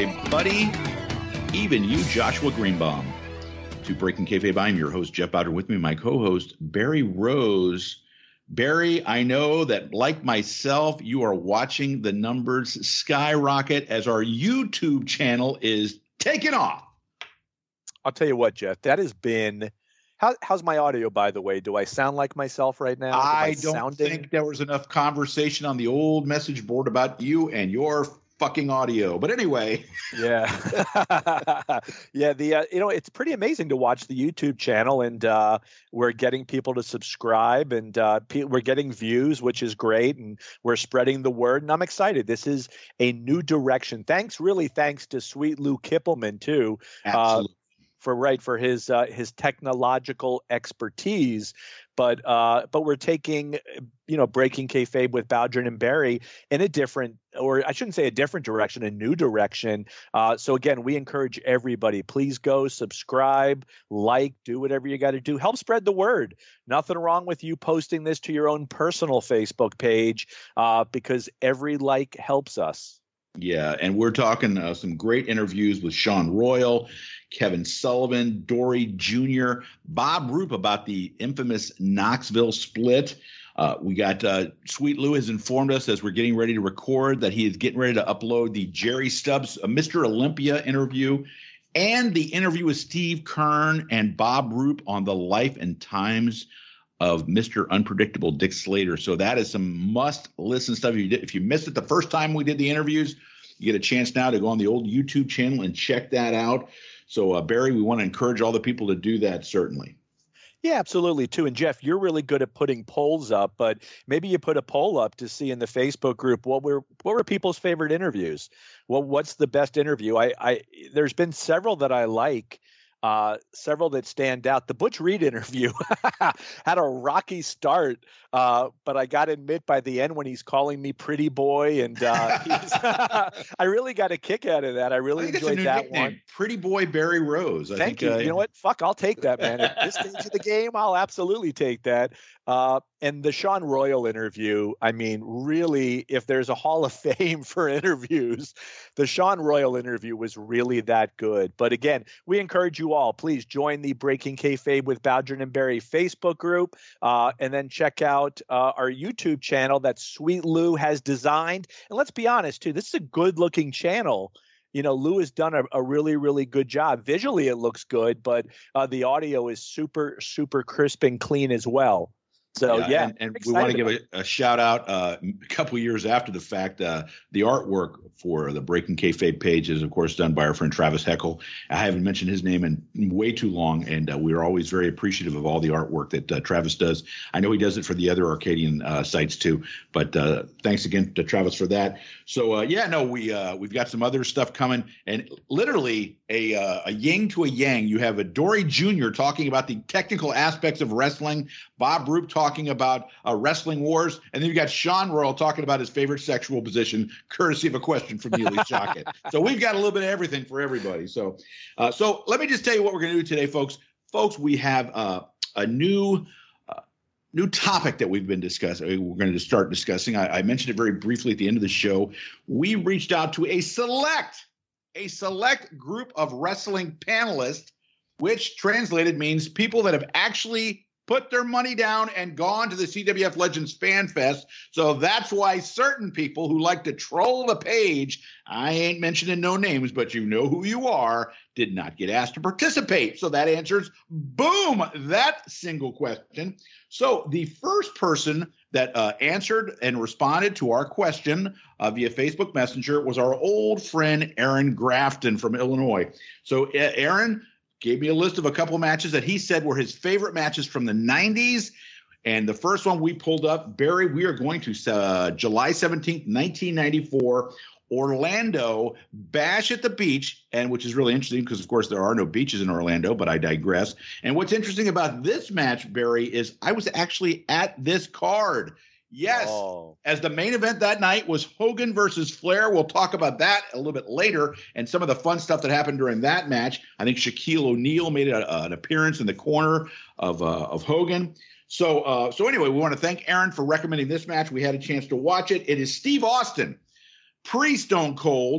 buddy. Even you, Joshua Greenbaum. To Breaking Kayfabe, I'm your host, Jeff Bowder. With me, my co-host, Barry Rose. Barry, I know that, like myself, you are watching the numbers skyrocket as our YouTube channel is taking off. I'll tell you what, Jeff, that has been... How's my audio, by the way? Do I sound like myself right now? I don't think there was enough conversation on the old message board about you and your fucking audio. But anyway. Yeah. Yeah. It's pretty amazing to watch the YouTube channel, and we're getting people to subscribe, and we're getting views, which is great. And we're spreading the word, and I'm excited. This is a new direction. Thanks to Sweet Lou Kippelman too. Absolutely. For his technological expertise, but we're taking Breaking Kayfabe with Bowdrin and Barry in a different, or I shouldn't say a different direction, a new direction. So again, we encourage everybody, please go subscribe, like, do whatever you got to do, help spread the word. Nothing wrong with you posting this to your own personal Facebook page, because every like helps us. Yeah, and we're talking some great interviews with Sean Royal, Kevin Sullivan, Dory Jr., Bob Roop about the infamous Knoxville split. We got Sweet Lou has informed us as we're getting ready to record that he is getting ready to upload the Jerry Stubbs Mr. Olympia interview and the interview with Steve Kern and Bob Roop on the life and times of Mr. Unpredictable Dick Slater. So that is some must-listen stuff. If you missed it the first time we did the interviews, you get a chance now to go on the old YouTube channel and check that out. So, Barry, we want to encourage all the people to do that, certainly. Yeah, absolutely, too. And, Jeff, you're really good at putting polls up, but maybe you put a poll up to see in the Facebook group what were people's favorite interviews. Well, what's the best interview? There's been several that I like. Several that stand out. The Butch Reed interview had a rocky start, but I got to admit by the end when he's calling me pretty boy, and I really got a kick out of that. I really enjoyed that nickname. One. Pretty boy Barry Rose. Thank you. You know what? Fuck, I'll take that, man. At this stage of the game, I'll absolutely take that. And the Sean Royal interview, I mean, really, if there's a Hall of Fame for interviews, the Sean Royal interview was really that good. But again, we encourage you all, please join the Breaking Kayfabe with Bowdrin and Barry Facebook group, and then check out our YouTube channel that Sweet Lou has designed. And let's be honest, too, this is a good-looking channel. Lou has done a really, really good job. Visually, it looks good, but the audio is super, super crisp and clean as well. So, yeah. And we want to give a shout out a couple years after the fact. The artwork for the Breaking Kayfabe page is, of course, done by our friend Travis Heckel. I haven't mentioned his name in way too long, and we're always very appreciative of all the artwork that Travis does. I know he does it for the other Arcadian sites too, but thanks again to Travis for that. So, we've got some other stuff coming, and literally a yin to a yang. You have a Dory Jr. talking about the technical aspects of wrestling, Bob Roop talking about wrestling wars, and then you've got Sean Royal talking about his favorite sexual position, courtesy of a question from Neely Jockett. So we've got a little bit of everything for everybody. So let me just tell you what we're going to do today, folks. Folks, we have a new topic that we've been discussing. We're going to start discussing. I mentioned it very briefly at the end of the show. We reached out to a select group of wrestling panelists, which translated means people that have actually put their money down and gone to the CWF Legends Fan Fest. So that's why certain people who like to troll the page, I ain't mentioning no names, but you know who you are, did not get asked to participate. So that answers, boom, that single question. So the first person that answered and responded to our question via Facebook Messenger was our old friend Aaron Grafton from Illinois. So Aaron gave me a list of a couple matches that he said were his favorite matches from the 90s. And the first one we pulled up, Barry, we are going to July 17th, 1994, Orlando, Bash at the Beach, and which is really interesting because, of course, there are no beaches in Orlando, but I digress. And what's interesting about this match, Barry, is I was actually at this card. Yes, as the main event that night was Hogan versus Flair. We'll talk about that a little bit later and some of the fun stuff that happened during that match. I think Shaquille O'Neal made an appearance in the corner of Hogan. So anyway, we want to thank Aaron for recommending this match. We had a chance to watch it. It is Steve Austin, pre-Stone Cold,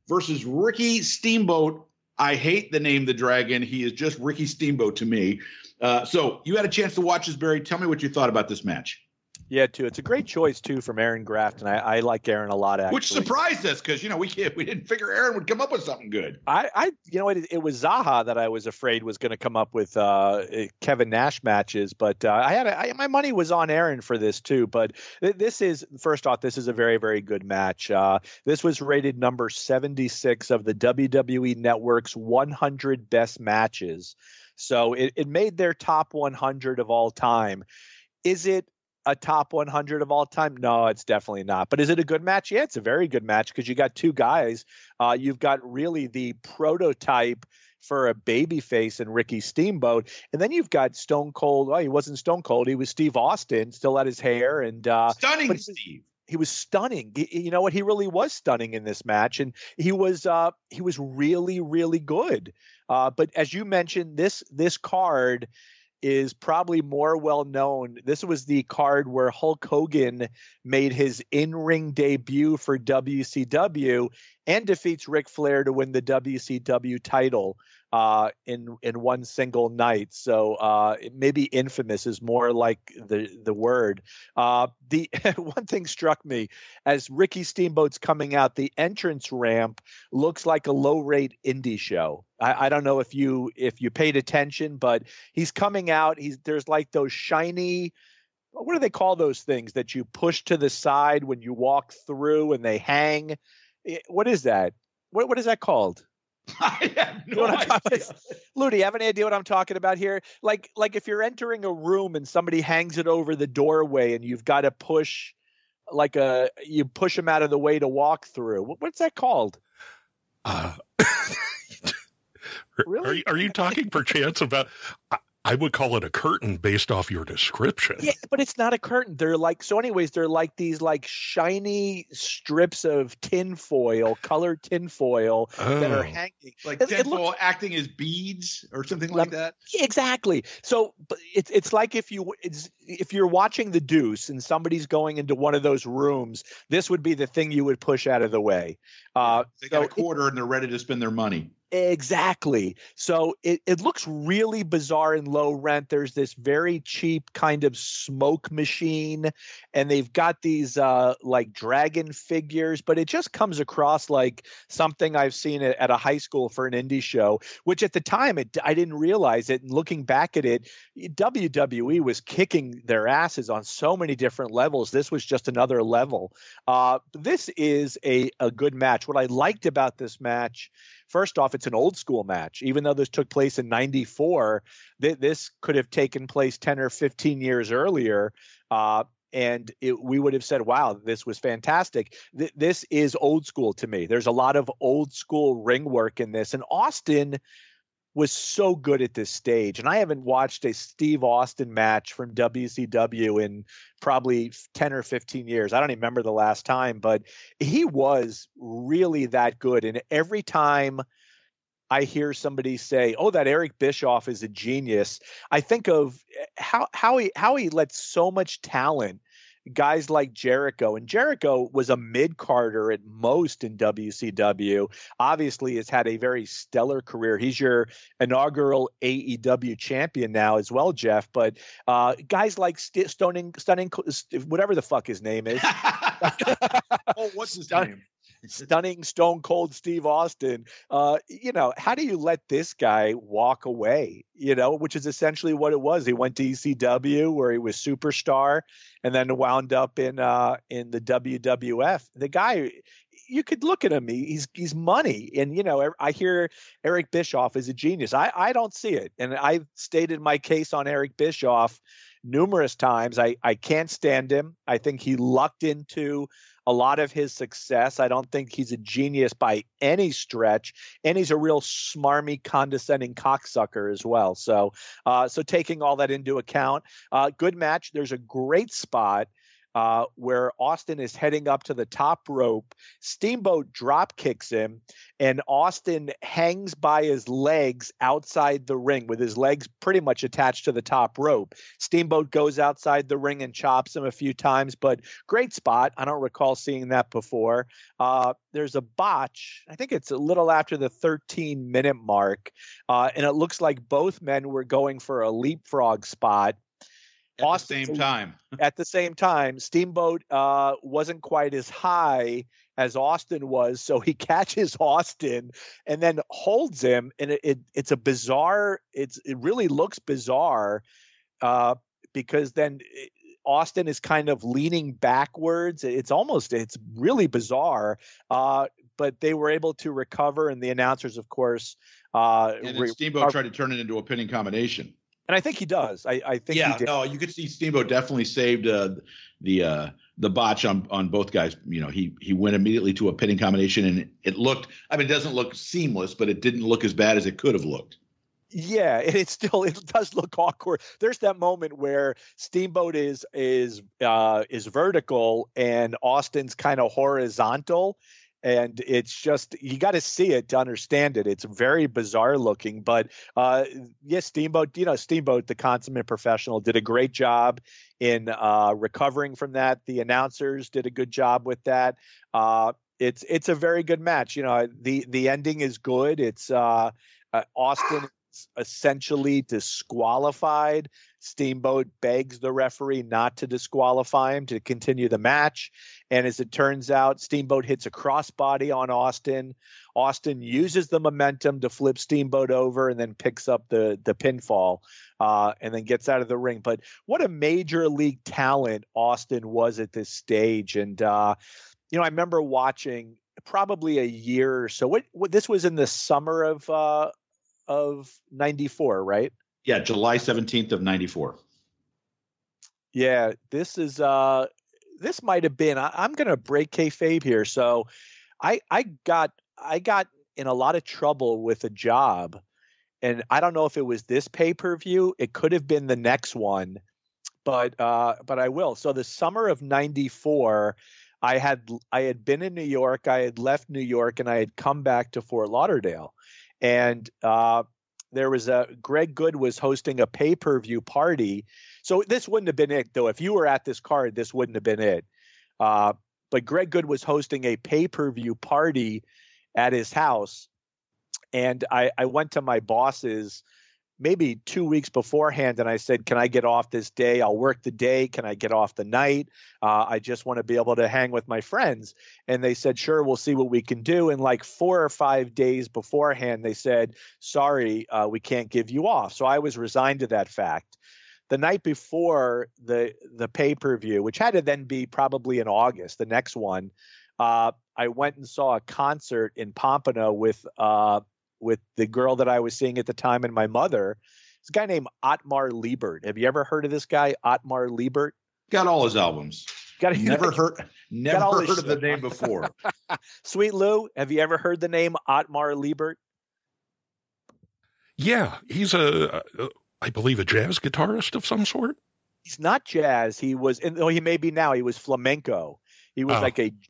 versus Ricky Steamboat. I hate the name The Dragon. He is just Ricky Steamboat to me. So you had a chance to watch this, Barry. Tell me what you thought about this match. Yeah, too. It's a great choice too from Aaron Graft, and I like Aaron a lot. Actually, which surprised us because we didn't figure Aaron would come up with something good. It was Zaha that I was afraid was going to come up with Kevin Nash matches, but my money was on Aaron for this too. But this is a very, very good match. This was rated number 76 of the WWE Network's 100 best matches, so it made their top 100 of all time. Is it a top 100 of all time? No, it's definitely not. But is it a good match? Yeah, it's a very good match because you got two guys. You've got really the prototype for a babyface in Ricky Steamboat. And then you've got Stone Cold. Well, he wasn't Stone Cold. He was Steve Austin, still had his hair. And stunning Steve. He was stunning. You know what? He really was stunning in this match. And he was really, really good. But as you mentioned, this card is probably more well known. This was the card where Hulk Hogan made his in-ring debut for WCW and defeats Ric Flair to win the WCW title in one single night. So maybe infamous is more like the word. The one thing struck me as Ricky Steamboat's coming out, the entrance ramp looks like a low-rate indie show. I don't know if you paid attention, but he's coming out. There's like those shiny, what do they call those things that you push to the side when you walk through and they hang? What is that? What is that called? I have no idea. Lou, do you have any idea what I'm talking about here? Like if you're entering a room and somebody hangs it over the doorway and you've got to push you push them out of the way to walk through. What's that called? Really? Are you talking perchance about? I would call it a curtain based off your description. Yeah, but it's not a curtain. They're like these shiny strips of tinfoil, colored tinfoil that are hanging. Like tinfoil acting as beads or something like that? Exactly. So it's like if you're watching The Deuce and somebody's going into one of those rooms, this would be the thing you would push out of the way. They got a quarter and they're ready to spend their money. Exactly. So it looks really bizarre and low rent. There's this very cheap kind of smoke machine, and they've got these like dragon figures, but it just comes across like something I've seen at a high school for an indie show, which at the time I didn't realize it. And looking back at it, WWE was kicking their asses on so many different levels. This was just another level. This is a good match. What I liked about this match, first off, it's an old school match. Even though this took place in 94, this could have taken place 10 or 15 years earlier. And we would have said, wow, this was fantastic. This is old school to me. There's a lot of old school ring work in this. And Austin was so good at this stage. And I haven't watched a Steve Austin match from WCW in probably 10 or 15 years. I don't even remember the last time, but he was really that good. And every time I hear somebody say, oh, that Eric Bischoff is a genius, I think of how he let so much talent, guys like Jericho, and Jericho was a mid-carder at most in WCW. Obviously has had a very stellar career. He's your inaugural AEW champion now as well, Jeff. But guys like Stunning, whatever the fuck his name is. Oh, what's his name? Stunning Stone Cold Steve Austin. How do you let this guy walk away? Which is essentially what it was. He went to ECW where he was superstar, and then wound up in the WWF. The guy, you could look at him. He's money, and I hear Eric Bischoff is a genius. I don't see it, and I've stated my case on Eric Bischoff numerous times. I can't stand him. I think he lucked into a lot of his success. I don't think he's a genius by any stretch, and he's a real smarmy, condescending cocksucker as well. So taking all that into account, good match. There's a great spot where Austin is heading up to the top rope. Steamboat drop kicks him, and Austin hangs by his legs outside the ring with his legs pretty much attached to the top rope. Steamboat goes outside the ring and chops him a few times, but great spot. I don't recall seeing that before. There's a botch. I think it's a little after the 13-minute mark, and it looks like both men were going for a leapfrog spot. At the same time, Steamboat wasn't quite as high as Austin was, so he catches Austin and then holds him, and it's a bizarre. It really looks bizarre because then Austin is kind of leaning backwards. It's really bizarre, but they were able to recover, and the announcers, of course, and then Steamboat tried to turn it into a pinning combination. And I think he does. I think he did. No, you could see Steamboat definitely saved the botch on both guys. You know, he went immediately to a pinning combination, and it looked. I mean, it doesn't look seamless, but it didn't look as bad as it could have looked. Yeah, and it does look awkward. There's that moment where Steamboat is vertical and Austin's kind of horizontal. And it's just, you got to see it to understand it. It's very bizarre looking, but yes, Steamboat, the consummate professional, did a great job in recovering from that. The announcers did a good job with that. It's a very good match. You know, the ending is good. It's Austin essentially disqualified. Steamboat begs the referee not to disqualify him to continue the match. And as it turns out, Steamboat hits a crossbody on Austin. Austin uses the momentum to flip Steamboat over and then picks up the pinfall and then gets out of the ring. But what a major league talent Austin was at this stage. And, I remember watching probably a year or so. What this was in the summer of 94, right? Yeah, July 17th of 94. Yeah, this might have been. I'm going to break kayfabe here. So, I got in a lot of trouble with a job, and I don't know if it was this pay-per-view. It could have been the next one, but I will. So the summer of 94, I had been in New York. I had left New York, and I had come back to Fort Lauderdale, and there was Greg Good was hosting a pay-per-view party. So this wouldn't have been it, though. If you were at this card, this wouldn't have been it. But Greg Good was hosting a pay-per-view party at his house. And I went to my bosses maybe 2 weeks beforehand, and I said, can I get off this day? I'll work the day. Can I get off the night? I just want to be able to hang with my friends. And they said, sure, we'll see what we can do. And like 4 or 5 days beforehand, they said, sorry, we can't give you off. So I was resigned to that fact. The night before the pay-per-view, which had to then be probably in August, the next one, I went and saw a concert in Pompano with the girl that I was seeing at the time and my mother. It's a guy named Otmar Liebert. Have you ever heard of this guy, Otmar Liebert? Got all his albums. Never heard of the name before. Sweet Lou, have you ever heard the name Otmar Liebert? Yeah, he's I believe a jazz guitarist of some sort. He's not jazz. He was, he may be now. He was flamenco. He was like a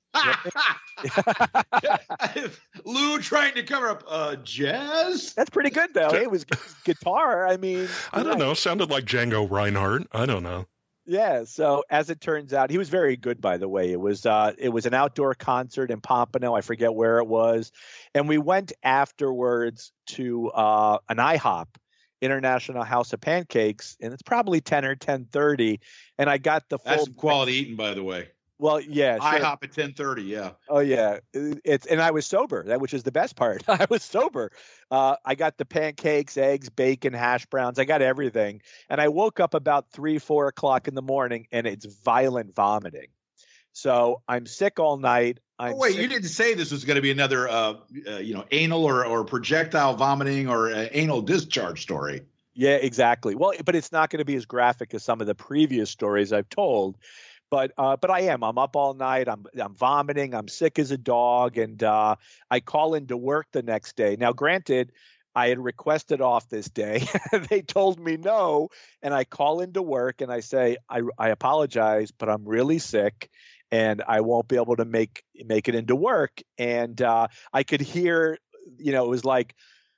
Lou trying to cover up jazz. That's pretty good though. It was guitar. I mean, I don't know. Sounded like Django Reinhardt. I don't know. Yeah. So as it turns out, he was very good. By the way, it was an outdoor concert in Pompano. I forget where it was, and we went afterwards to an IHOP, International House of Pancakes, and it's probably 10 or 10:30, and I got the full. That's some quality eating, by the way. Well, yeah, sure. IHOP at 10:30, yeah. Oh yeah, and I was sober. That which is the best part. I was sober. I got the pancakes, eggs, bacon, hash browns. I got everything, and I woke up about 3-4 o'clock in the morning, and it's violent vomiting. So I'm sick all night. You didn't say this was going to be another, anal or projectile vomiting or anal discharge story. Yeah, exactly. Well, but it's not going to be as graphic as some of the previous stories I've told. But I am. I'm up all night. I'm vomiting. I'm sick as a dog, and I call into work the next day. Now, granted, I had requested off this day. They told me no. And I call into work and I say, I apologize, but I'm really sick and I won't be able to make it into work. And I could hear, it was like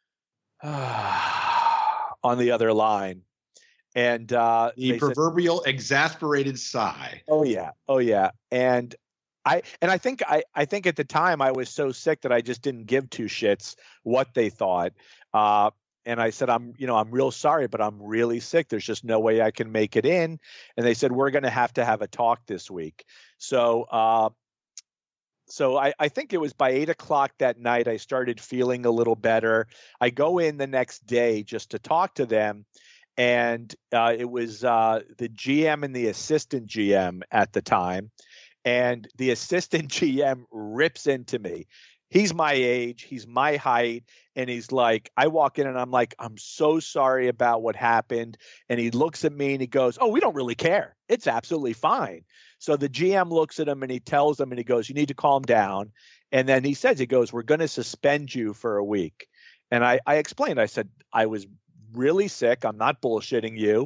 on the other line. And the proverbial exasperated sigh. Oh yeah. And I think at the time I was so sick that I just didn't give two shits what they thought. And I said, I'm real sorry, but I'm really sick. There's just no way I can make it in. And they said, we're going to have a talk this week. So I think it was by 8:00 that night, I started feeling a little better. I go in the next day just to talk to them. And it was the GM and the assistant GM at the time. And the assistant GM rips into me. He's my age. He's my height. And he's like, I walk in and I'm like, I'm so sorry about what happened. And he looks at me and he goes, oh, we don't really care. It's absolutely fine. So the GM looks at him and he tells him and he goes, you need to calm down. And then he goes, we're going to suspend you for a week. And I explained, I said, I was really sick. I'm not bullshitting you,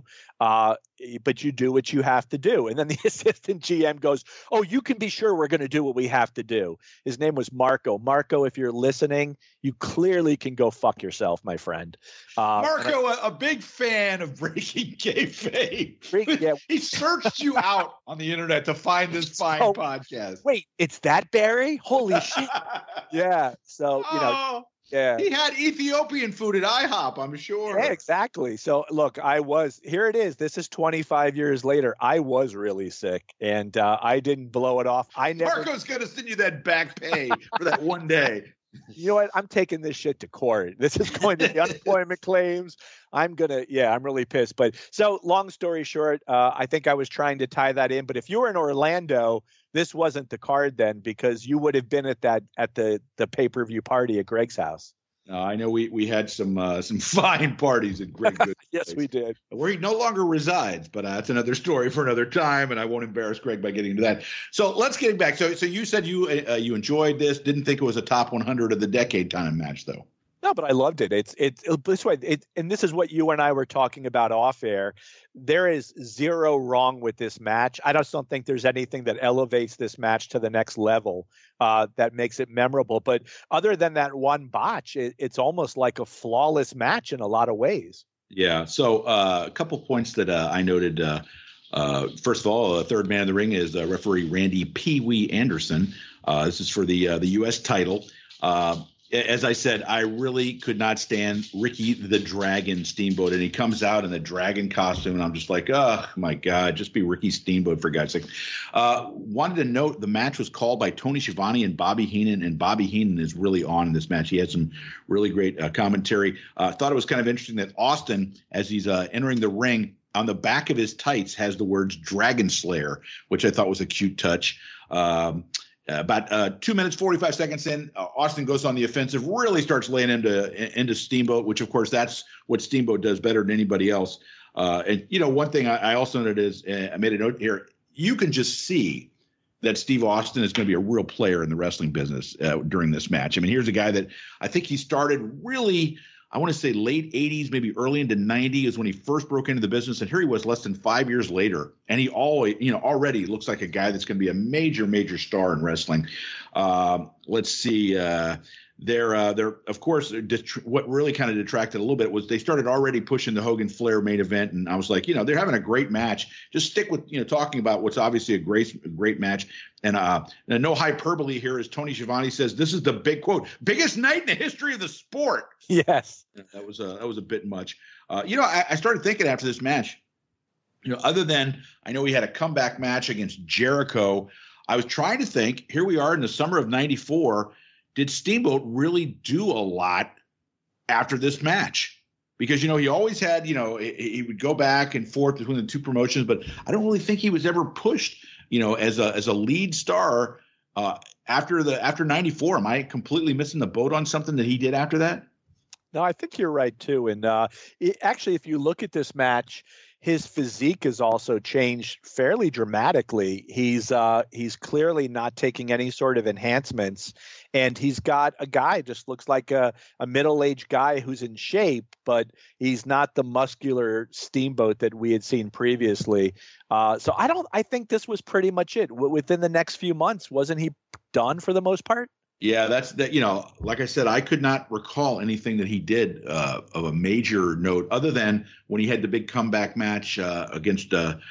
but you do what you have to do. And then the assistant GM goes, oh, you can be sure we're going to do what we have to do. His name was Marco. Marco, if you're listening, you clearly can go fuck yourself, my friend. Marco, a big fan of Breaking Kayfabe. Yeah. He searched you out on the internet to find this fine podcast. Wait, it's that Barry? Holy shit. Yeah. So, yeah. He had Ethiopian food at IHOP, I'm sure. Yeah, exactly. So, look, here it is. This is 25 years later. I was really sick, and I didn't blow it off. Marco's going to send you that back pay for that one day. You know what? I'm taking this shit to court. This is going to the unemployment claims. I'm really pissed. But so long story short, I think I was trying to tie that in. But if you were in Orlando, this wasn't the card then, because you would have been at the pay-per-view party at Greg's house. I know we had some fine parties at Greg Good's Yes, we did. Where he no longer resides, but that's another story for another time, and I won't embarrass Greg by getting into that. So let's get back. So you said you enjoyed this, didn't think it was a top 100 of the decade kind of match, though. No, but I loved it. It's this way. And this is what you and I were talking about off air. There is zero wrong with this match. I just don't think there's anything that elevates this match to the next level that makes it memorable. But other than that one botch, it's almost like a flawless match in a lot of ways. Yeah. So a couple points that I noted. First of all, third man in the ring is referee Randy Pee Wee Anderson. This is for the U.S. title. As I said, I really could not stand Ricky the Dragon Steamboat, and he comes out in the dragon costume, and I'm just like, oh my God, just be Ricky Steamboat for God's sake. Wanted to note the match was called by Tony Schiavone and Bobby Heenan, and Bobby Heenan is really on in this match. He had some really great commentary. Thought it was kind of interesting that Austin, as he's entering the ring, on the back of his tights has the words Dragon Slayer, which I thought was a cute touch. About 2 minutes, 45 seconds in, Austin goes on the offensive, really starts laying into Steamboat, which, of course, that's what Steamboat does better than anybody else. And, one thing I also noted is I made a note here. You can just see that Steve Austin is going to be a real player in the wrestling business during this match. I mean, here's a guy that I think he started really – I want to say late 80s, maybe early into 90s is when he first broke into the business. And here he was less than 5 years later. And he already looks like a guy that's going to be a major, major star in wrestling. Let's see. They're of course, what really kind of detracted a little bit was they started already pushing the Hogan Flair main event. And I was like, they're having a great match. Just stick with, talking about what's obviously a great match. And no hyperbole here, as Tony Schiavone says, this is the big quote, biggest night in the history of the sport. Yes. That was a bit much. I started thinking after this match, other than I know he had a comeback match against Jericho, I was trying to think, here we are in the summer of 94. Did Steamboat really do a lot after this match? Because, he always had, he would go back and forth between the two promotions, but I don't really think he was ever pushed, as a lead star after 94. Am I completely missing the boat on something that he did after that? No, I think you're right, too. And actually, if you look at this match, his physique has also changed fairly dramatically. He's clearly not taking any sort of enhancements, and he's got a guy just looks like a middle-aged guy who's in shape, but he's not the muscular steamboat that we had seen previously. So I think this was pretty much it. Within the next few months, wasn't he done for the most part? Yeah, that's that. Like I said, I could not recall anything that he did of a major note, other than when he had the big comeback match against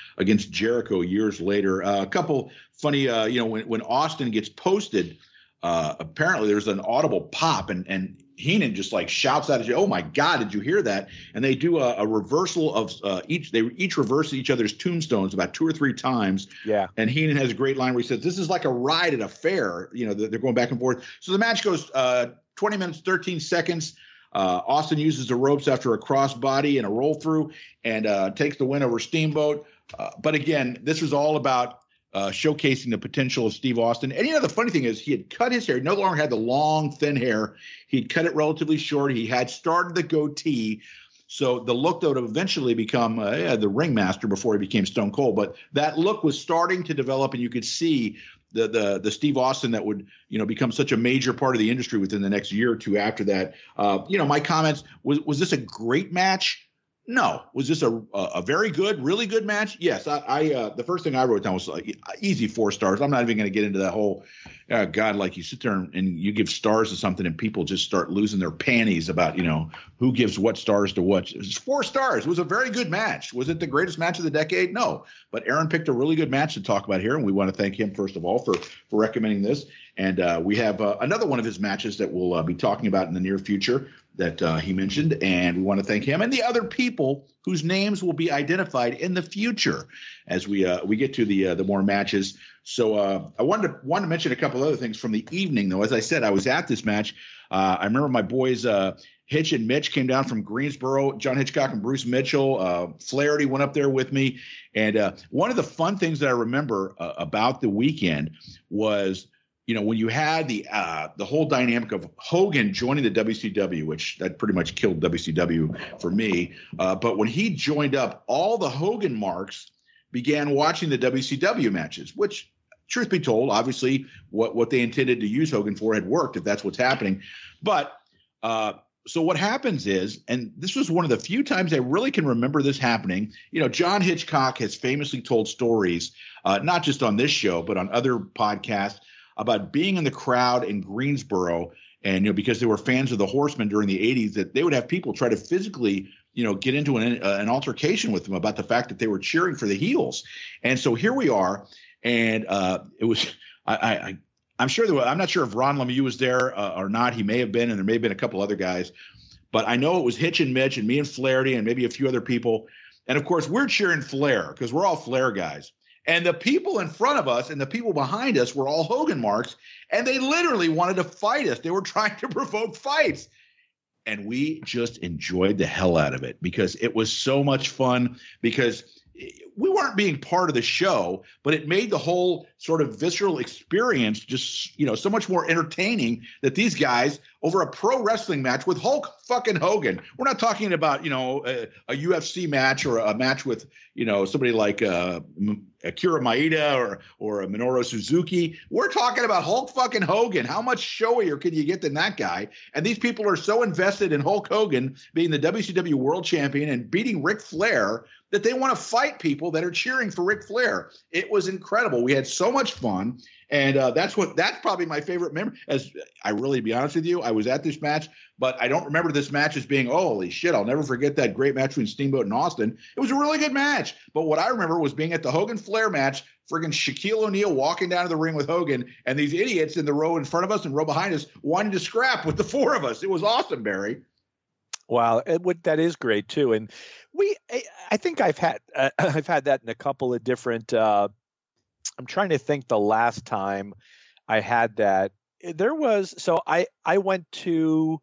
Jericho years later. A couple funny, when Austin gets posted, apparently there's an audible pop, and Heenan just like shouts out, "Oh my God, did you hear that?" And they do a reversal of each. They each reverse each other's tombstones about 2 or 3 times. Yeah. And Heenan has a great line where he says, "This is like a ride at a fair." They're going back and forth. So the match goes 20 minutes, 13 seconds. Austin uses the ropes after a crossbody and a roll through, and takes the win over Steamboat. But again, this was all about showcasing the potential of Steve Austin. And the funny thing is, he had cut his hair. He no longer had the long, thin hair. He'd cut it relatively short. He had started the goatee. So the look that would eventually become the ringmaster before he became Stone Cold. But that look was starting to develop, and you could see the Steve Austin that would become such a major part of the industry within the next year or two after that. My comments, was this a great match? No. Was this a very good, really good match? Yes. I the first thing I wrote down was easy 4 stars. I'm not even going to get into that whole God, like you sit there and you give stars to something and people just start losing their panties about who gives what stars to what. It was 4 stars. It was a very good match. Was it the greatest match of the decade? No. But Aaron picked a really good match to talk about here, and we want to thank him first of all for recommending this. And we have another one of his matches that we'll be talking about in the near future that he mentioned, and we want to thank him and the other people whose names will be identified in the future as we get to the more matches. So I wanted to mention a couple other things from the evening, though. As I said, I was at this match. I remember my boys Hitch and Mitch came down from Greensboro. John Hitchcock and Bruce Mitchell. Flaherty went up there with me, and one of the fun things that I remember about the weekend was, when you had the whole dynamic of Hogan joining the WCW, which that pretty much killed WCW for me. But when he joined up, all the Hogan marks began watching the WCW matches, which, truth be told, obviously what they intended to use Hogan for had worked, if that's what's happening. But so what happens is, and this was one of the few times I really can remember this happening, John Hitchcock has famously told stories, not just on this show, but on other podcasts, about being in the crowd in Greensboro, and because they were fans of the Horsemen during the 80s, that they would have people try to physically get into an altercation with them about the fact that they were cheering for the heels. And so here we are, and it was I'm sure I'm not sure if Ron Lemieux was there or not. He may have been, and there may have been a couple other guys, but I know it was Hitch and Mitch and me and Flaherty and maybe a few other people. And of course, we're cheering Flair because we're all Flair guys. And the people in front of us and the people behind us were all Hogan marks, and they literally wanted to fight us. They were trying to provoke fights. And we just enjoyed the hell out of it because it was so much fun, because we weren't being part of the show, but it made the whole sort of visceral experience just, so much more entertaining that these guys over a pro wrestling match with Hulk fucking Hogan. We're not talking about, a UFC match or a match with, somebody like Akira Maeda or a Minoru Suzuki. We're talking about Hulk fucking Hogan. How much showier can you get than that guy? And these people are so invested in Hulk Hogan being the WCW World Champion and beating Ric Flair that they want to fight people that are cheering for Ric Flair. It was incredible. We had so much fun. And that's probably my favorite memory. As I really, to be honest with you, I was at this match, but I don't remember this match as being, holy shit, I'll never forget that great match between Steamboat and Austin. It was a really good match. But what I remember was being at the Hogan Flair match, friggin' Shaquille O'Neal walking down to the ring with Hogan, and these idiots in the row in front of us and row behind us wanting to scrap with the 4 of us. It was awesome, Barry. Wow, that is great too. And I think I've had that in a couple of different. I'm trying to think the last time I had that. There was, so I went to,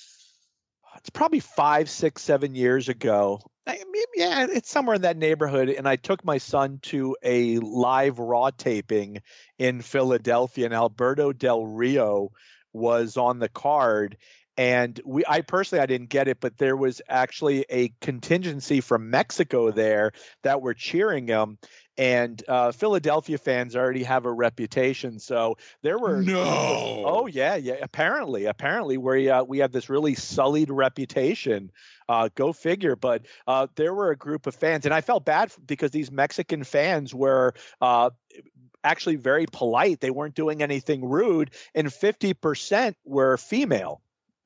it's probably 5, 6, 7 years ago. It's somewhere in that neighborhood. And I took my son to a live Raw taping in Philadelphia, and Alberto Del Rio was on the card. And I personally didn't get it, but there was actually a contingency from Mexico there that were cheering him. And Philadelphia fans already have a reputation, so there were no. Yeah. Apparently, we have this really sullied reputation. Go figure. But there were a group of fans, and I felt bad because these Mexican fans were actually very polite. They weren't doing anything rude, and 50% were female.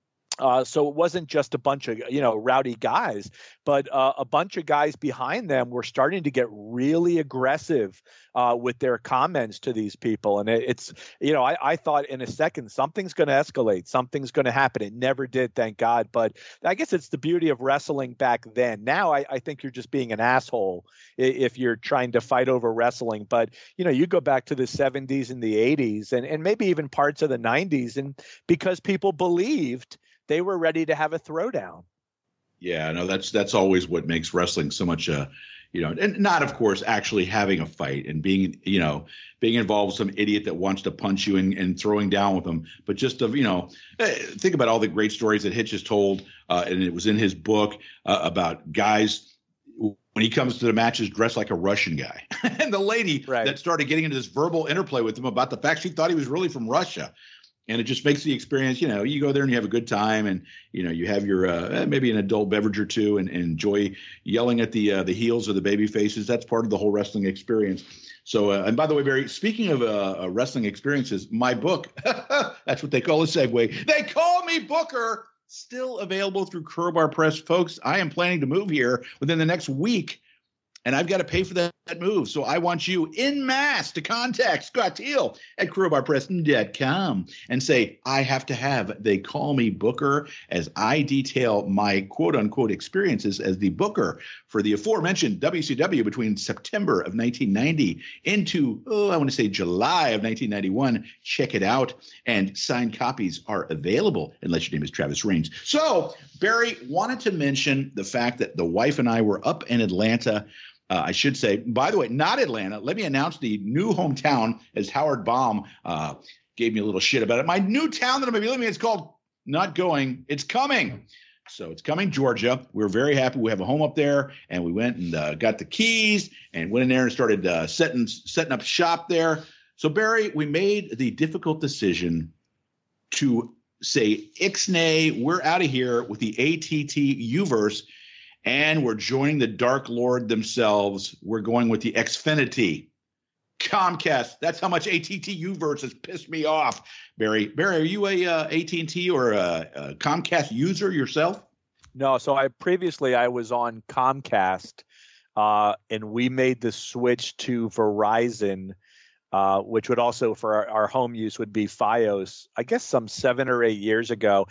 So it wasn't just a bunch of, rowdy guys, but a bunch of guys behind them were starting to get really aggressive with their comments to these people. And it's, I thought in a second, something's going to escalate. Something's going to happen. It never did, thank God. But I guess it's the beauty of wrestling back then. Now I think you're just being an asshole if you're trying to fight over wrestling. But, you go back to the 70s and the 80s and maybe even parts of the 90s. And because people believed they were ready to have a throwdown. Yeah, no, that's always what makes wrestling so much, and not, of course, actually having a fight and being involved with some idiot that wants to punch you and throwing down with them, but just think about all the great stories that Hitch has told, and it was in his book about guys when he comes to the matches dressed like a Russian guy, and the lady that started getting into this verbal interplay with him about the fact she thought he was really from Russia. And it just makes the experience, you go there and you have a good time and, you have your maybe an adult beverage or two and enjoy yelling at the heels of the baby faces. That's part of the whole wrestling experience. So, and by the way, Barry, speaking of wrestling experiences, my book, that's what they call a segue. They call me Booker, still available through Crowbar Press. Folks, I am planning to move here within the next week. And I've got to pay for that move. So I want you en masse to contact Scott Teal at crowbarpress.com and say, I have to have They Call Me Booker, as I detail my quote-unquote experiences as the booker for the aforementioned WCW between September of 1990 into, I want to say July of 1991. Check it out. And signed copies are available unless your name is Travis Reigns. So Barry wanted to mention the fact that the wife and I were up in Atlanta. I should say, by the way, not Atlanta. Let me announce the new hometown, as Howard Baum gave me a little shit about it. My new town that I'm going to be living in is called Not Going, It's Coming. So it's Coming, Georgia. We're very happy. We have a home up there, and we went and got the keys and went in there and started setting up shop there. So, Barry, we made the difficult decision to say, Ixnay, we're out of here with the ATT Uverse. And we're joining the Dark Lord themselves. We're going with the Xfinity. Comcast. That's how much ATT Uverse has pissed me off. Barry, are you a AT&T or a Comcast user yourself? No. So I was on Comcast, and we made the switch to Verizon, which would also for our home use would be Fios, I guess some 7 or 8 years ago.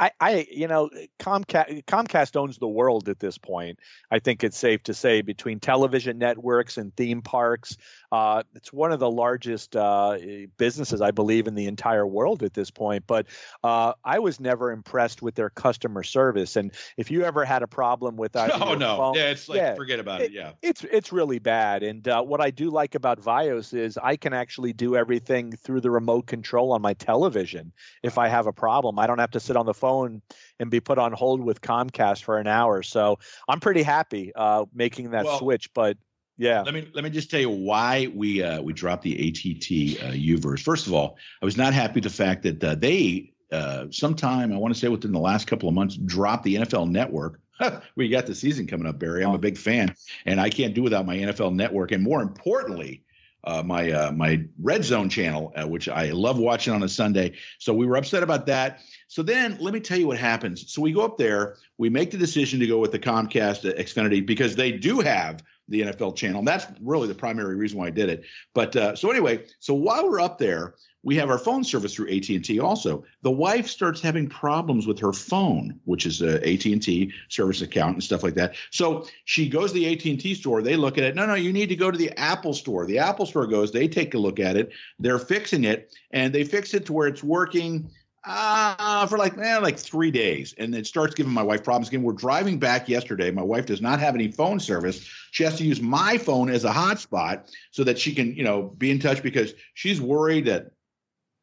Comcast owns the world at this point. I think it's safe to say, between television networks and theme parks. It's one of the largest businesses, I believe, in the entire world at this point. But I was never impressed with their customer service. And if you ever had a problem with that, phone, it's like, forget about it. Yeah, it's really bad. And what I do like about Fios is I can actually do everything through the remote control on my television. If I have a problem, I don't have to sit on the phone and be put on hold with Comcast for an hour. So I'm pretty happy making that switch. But yeah, let me just tell you why we dropped the ATT Uverse. First of all, I was not happy with the fact that they sometime, I want to say within the last couple of months, dropped the NFL Network. We got the season coming up, Barry. I'm a big fan, and I can't do without my NFL Network. And more importantly, my Red Zone channel, which I love watching on a Sunday. So we were upset about that. So then let me tell you what happens. So we go up there, we make the decision to go with the Comcast Xfinity because they do have the NFL channel. And that's really the primary reason why I did it. But so anyway, so while we're up there, we have our phone service through AT&T also. The wife starts having problems with her phone, which is a AT&T service account and stuff like that. So she goes to the AT&T store. They look at it. No, you need to go to the Apple store. The Apple store goes. They take a look at it. They're fixing it, and they fix it to where it's working for like 3 days. And it starts giving my wife problems again. We're driving back yesterday. My wife does not have any phone service. She has to use my phone as a hotspot so that she can, be in touch because she's worried that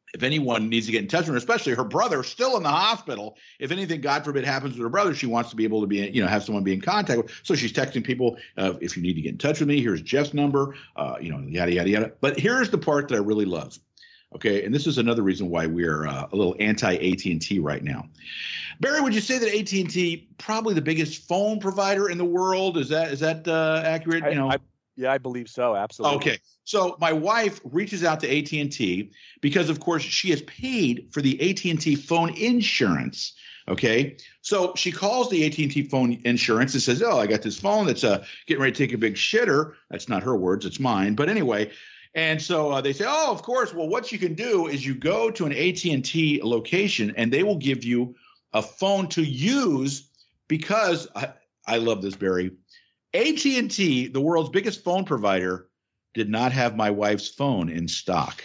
if anyone needs to get in touch with her, especially her brother still in the hospital, if anything, God forbid, happens with her brother, she wants to be able to be, have someone be in contact with. So she's texting people, if you need to get in touch with me, here's Jeff's number, yada, yada, yada. But here's the part that I really love. Okay. And this is another reason why we're a little anti AT&T right now. Barry, would you say that AT&T probably the biggest phone provider in the world? Is that accurate? I believe so. Absolutely. Okay. So my wife reaches out to AT&T because, of course, she has paid for the AT&T phone insurance. Okay. So she calls the AT&T phone insurance and says, I got this phone that's getting ready to take a big shitter. That's not her words. It's mine. But anyway. And so they say, of course. Well, what you can do is you go to an AT&T location and they will give you a phone to use because I love this, Barry. AT&T, the world's biggest phone provider, did not have my wife's phone in stock.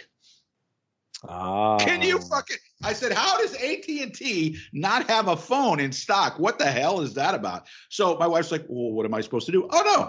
Can you I said, how does AT&T not have a phone in stock? What the hell is that about? So my wife's like, well, what am I supposed to do?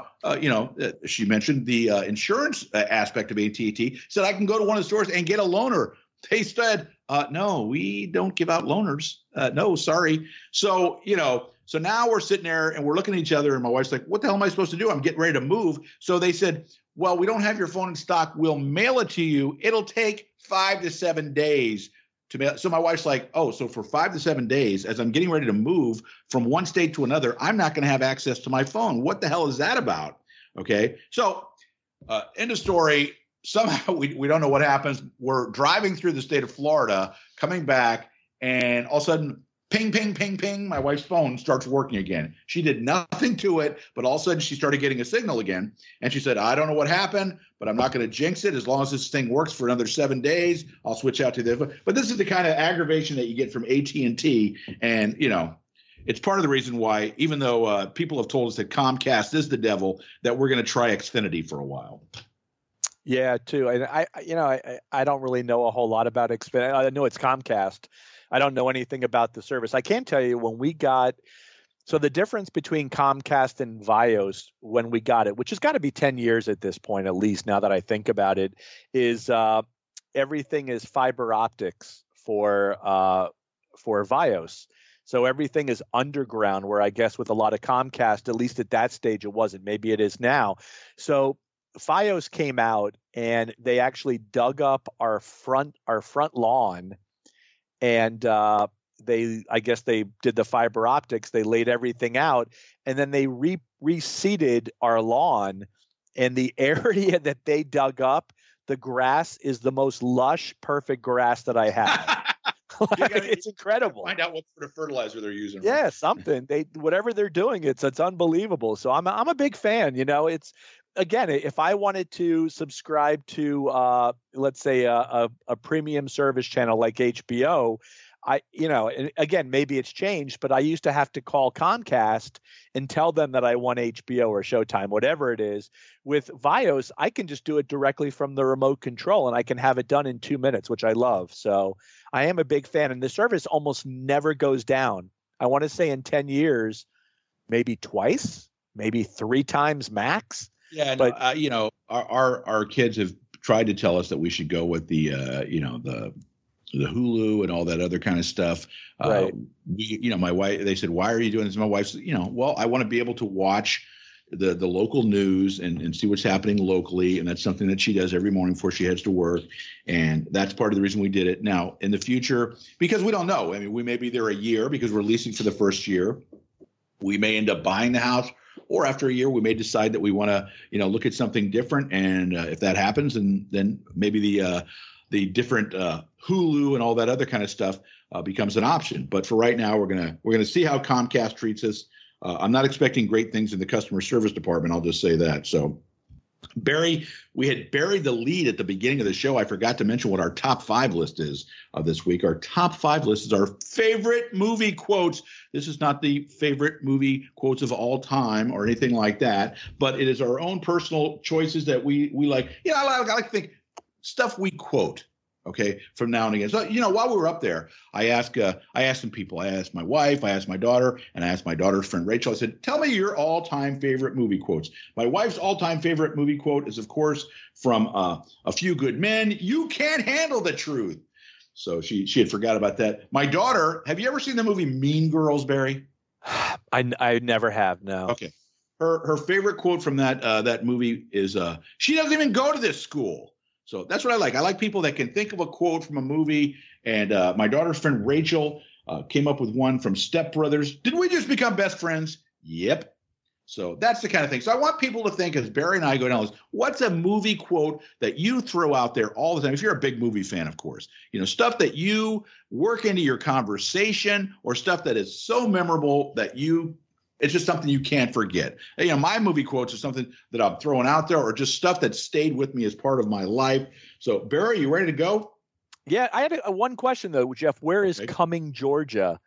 She mentioned the insurance aspect of AT&T, said I can go to one of the stores and get a loaner. They said, no, we don't give out loaners. No, sorry. So, so now we're sitting there and we're looking at each other and my wife's like, what the hell am I supposed to do? I'm getting ready to move. So they said, well, we don't have your phone in stock. We'll mail it to you. It'll take 5 to 7 days to mail. So my wife's like, so for 5 to 7 days, as I'm getting ready to move from one state to another, I'm not going to have access to my phone. What the hell is that about? Okay. So end of story. Somehow we don't know what happens. We're driving through the state of Florida, coming back, and all of a sudden, ping, ping, ping, ping, my wife's phone starts working again. She did nothing to it, but all of a sudden she started getting a signal again. And she said, I don't know what happened, but I'm not going to jinx it. As long as this thing works for another 7 days, I'll switch out to the. But this is the kind of aggravation that you get from AT&T. And, it's part of the reason why, even though people have told us that Comcast is the devil, that we're going to try Xfinity for a while. Yeah, too. And I don't really know a whole lot about Xfinity. I know it's Comcast. I don't know anything about the service. I can tell you when we got so the difference between Comcast and Vios when we got it, which has got to be 10 years at this point, at least now that I think about it, is everything is fiber optics for Vios. So everything is underground, where I guess with a lot of Comcast, at least at that stage, it wasn't. Maybe it is now. So Fios came out and they actually dug up our front lawn, and I guess they did the fiber optics. They laid everything out, and then they reseeded our lawn. And the area that they dug up, the grass is the most lush, perfect grass that I have. It's incredible. Find out what sort of fertilizer they're using. Yeah, right? Something whatever they're doing, it's unbelievable. So I'm a big fan. It's. Again, if I wanted to subscribe to, let's say, a premium service channel like HBO, and again, maybe it's changed, but I used to have to call Comcast and tell them that I want HBO or Showtime, whatever it is. With Vios, I can just do it directly from the remote control, and I can have it done in 2 minutes, which I love. So I am a big fan, and the service almost never goes down. I want to say in 10 years, maybe twice, maybe 3 times max. Yeah, but our kids have tried to tell us that we should go with the Hulu and all that other kind of stuff. Right. My wife, they said, why are you doing this? My wife's, well, I want to be able to watch the local news and see what's happening locally. And that's something that she does every morning before she heads to work. And that's part of the reason we did it. Now, in the future, because we don't know, we may be there a year because we're leasing for the first year. We may end up buying the house. Or after a year, we may decide that we want to, look at something different. And if that happens, then maybe the different Hulu and all that other kind of stuff becomes an option. But for right now, we're gonna see how Comcast treats us. I'm not expecting great things in the customer service department. I'll just say that. So, Barry, we had buried the lead at the beginning of the show. I forgot to mention what our top 5 list is this week. Our top 5 list is our favorite movie quotes. This is not the favorite movie quotes of all time or anything like that, but it is our own personal choices that we like. I like to think stuff we quote. Okay, from now and again. So, while we were up there, I asked some people. I asked my wife, I asked my daughter, and I asked my daughter's friend Rachel. I said, tell me your all-time favorite movie quotes. My wife's all-time favorite movie quote is, of course, from A Few Good Men. You can't handle the truth. So she had forgot about that. My daughter, have you ever seen the movie Mean Girls, Barry? I never have. No. Okay. Her favorite quote from that movie is she doesn't even go to this school. So that's what I like. I like people that can think of a quote from a movie. And my daughter's friend Rachel came up with one from Step Brothers. Did we just become best friends? Yep. So that's the kind of thing. So I want people to think, as Barry and I go down this, what's a movie quote that you throw out there all the time? If you're a big movie fan, of course, stuff that you work into your conversation or stuff that is so memorable that it's just something you can't forget. My movie quotes are something that I'm throwing out there or just stuff that stayed with me as part of my life. So Barry, you ready to go? Yeah, I had one question though, Jeff. Where is Cumming, Georgia?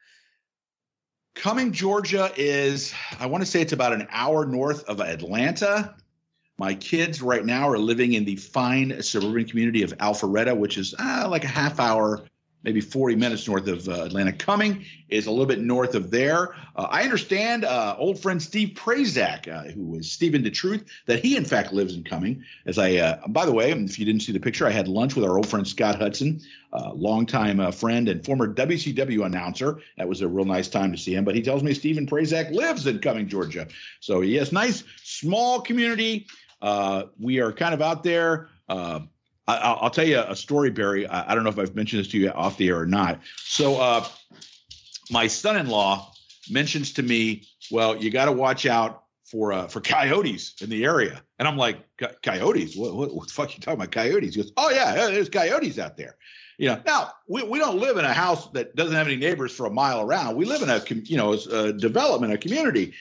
Cumming, Georgia is, I want to say it's about an hour north of Atlanta. My kids right now are living in the fine suburban community of Alpharetta, which is like a half hour, maybe 40 minutes north of Atlanta. Cumming is a little bit north of there. I understand old friend Steve Prazak, who is Stephen DeTruth, that he in fact lives in Cumming. By the way, if you didn't see the picture, I had lunch with our old friend Scott Hudson, longtime friend and former WCW announcer. That was a real nice time to see him. But he tells me Stephen Prazak lives in Cumming, Georgia. So yes, nice small community. We are kind of out there. I'll tell you a story, Barry. I don't know if I've mentioned this to you off the air or not. So my son-in-law mentions to me, well, you got to watch out for coyotes in the area. And I'm like, coyotes? What the fuck are you talking about, coyotes? He goes, oh, yeah, there's coyotes out there. Now, we don't live in a house that doesn't have any neighbors for a mile around. We live in a development, a community.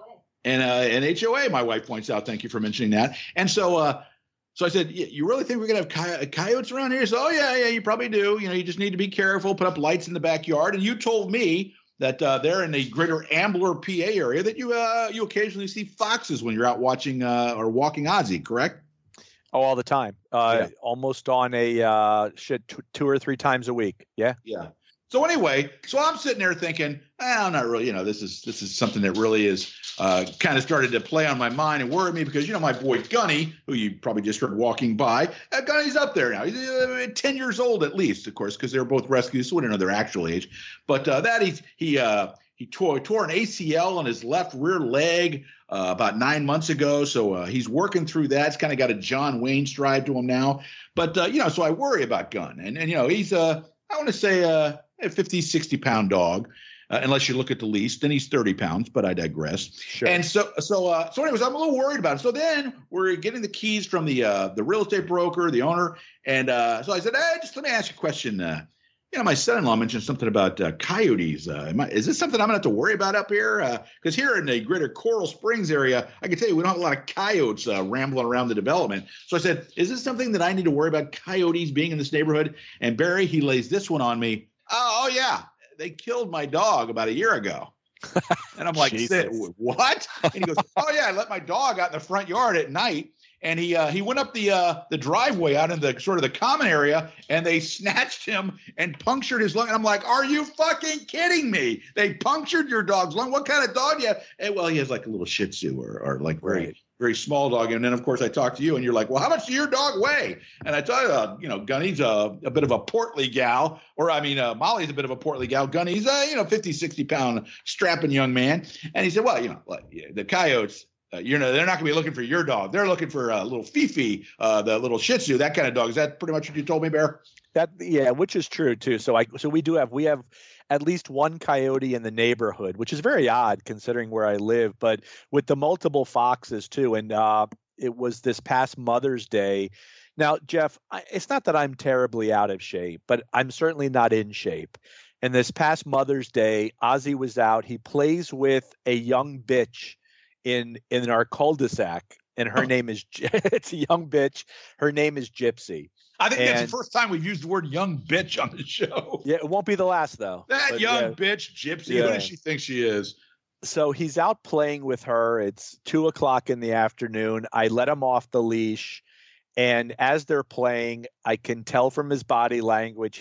And an HOA, my wife points out. Thank you for mentioning that. And so I said, you really think we're going to have coyotes around here? He said, oh, yeah, you probably do. You just need to be careful, put up lights in the backyard. And you told me that they're in the greater Ambler, PA area, that you occasionally see foxes when you're out watching or walking Ozzy, correct? Oh, all the time. Almost on a 2 or 3 times a week. Yeah. Yeah. So anyway, I'm sitting there thinking, I'm not really, this is something that really is kind of started to play on my mind and worry me because, my boy Gunny, who you probably just heard walking by, Gunny's up there now. He's 10 years old at least, of course, because they're both rescues, so we don't know their actual age. But he tore an ACL on his left rear leg about 9 months ago. So he's working through that. It's kind of got a John Wayne stride to him now. But, so I worry about Gun. And he's, I want to say a 50, 60-pound dog. Unless you look at the lease, then he's 30 pounds, but I digress. Sure. And so anyways, I'm a little worried about it. So then we're getting the keys from the real estate broker, the owner. And so I said, hey, just let me ask you a question. My son-in-law mentioned something about coyotes. Is this something I'm going to have to worry about up here? Because here in the greater Coral Springs area, I can tell you we don't have a lot of coyotes rambling around the development. So I said, is this something that I need to worry about, coyotes being in this neighborhood? And Barry, he lays this one on me. Oh yeah. They killed my dog about a year ago. And I'm like, what? And he goes, oh yeah, I let my dog out in the front yard at night. And he went up the driveway out in the sort of the common area, and they snatched him and punctured his lung. And I'm like, are you fucking kidding me? They punctured your dog's lung. What kind of dog do you have? And, well, he has like a little Shih Tzu or like very, very small dog. And then, of course, I talked to you, and you're like, well, how much does your dog weigh? And I tell you, Gunny's a bit of a portly gal. Molly's a bit of a portly gal. Gunny's 50, 60-pound strapping young man. And he said, well, the coyotes, they're not going to be looking for your dog. They're looking for little Fifi, the little Shih Tzu, that kind of dog. Is that pretty much what you told me, Bear? Which is true too. So we have at least one coyote in the neighborhood, which is very odd considering where I live, but with the multiple foxes too. And it was this past Mother's Day. Now, Jeff, it's not that I'm terribly out of shape, but I'm certainly not in shape. And this past Mother's Day, Ozzy was out. He plays with a young bitch in our cul-de-sac, and her name is it's a young bitch. Her name is Gypsy. I think that's the first time we've used the word young bitch on the show. Yeah, it won't be the last though. Young bitch, Gypsy. Yeah. Who does she think she is? So he's out playing with her. It's 2:00 in the afternoon. I let him off the leash, and as they're playing, I can tell from his body language.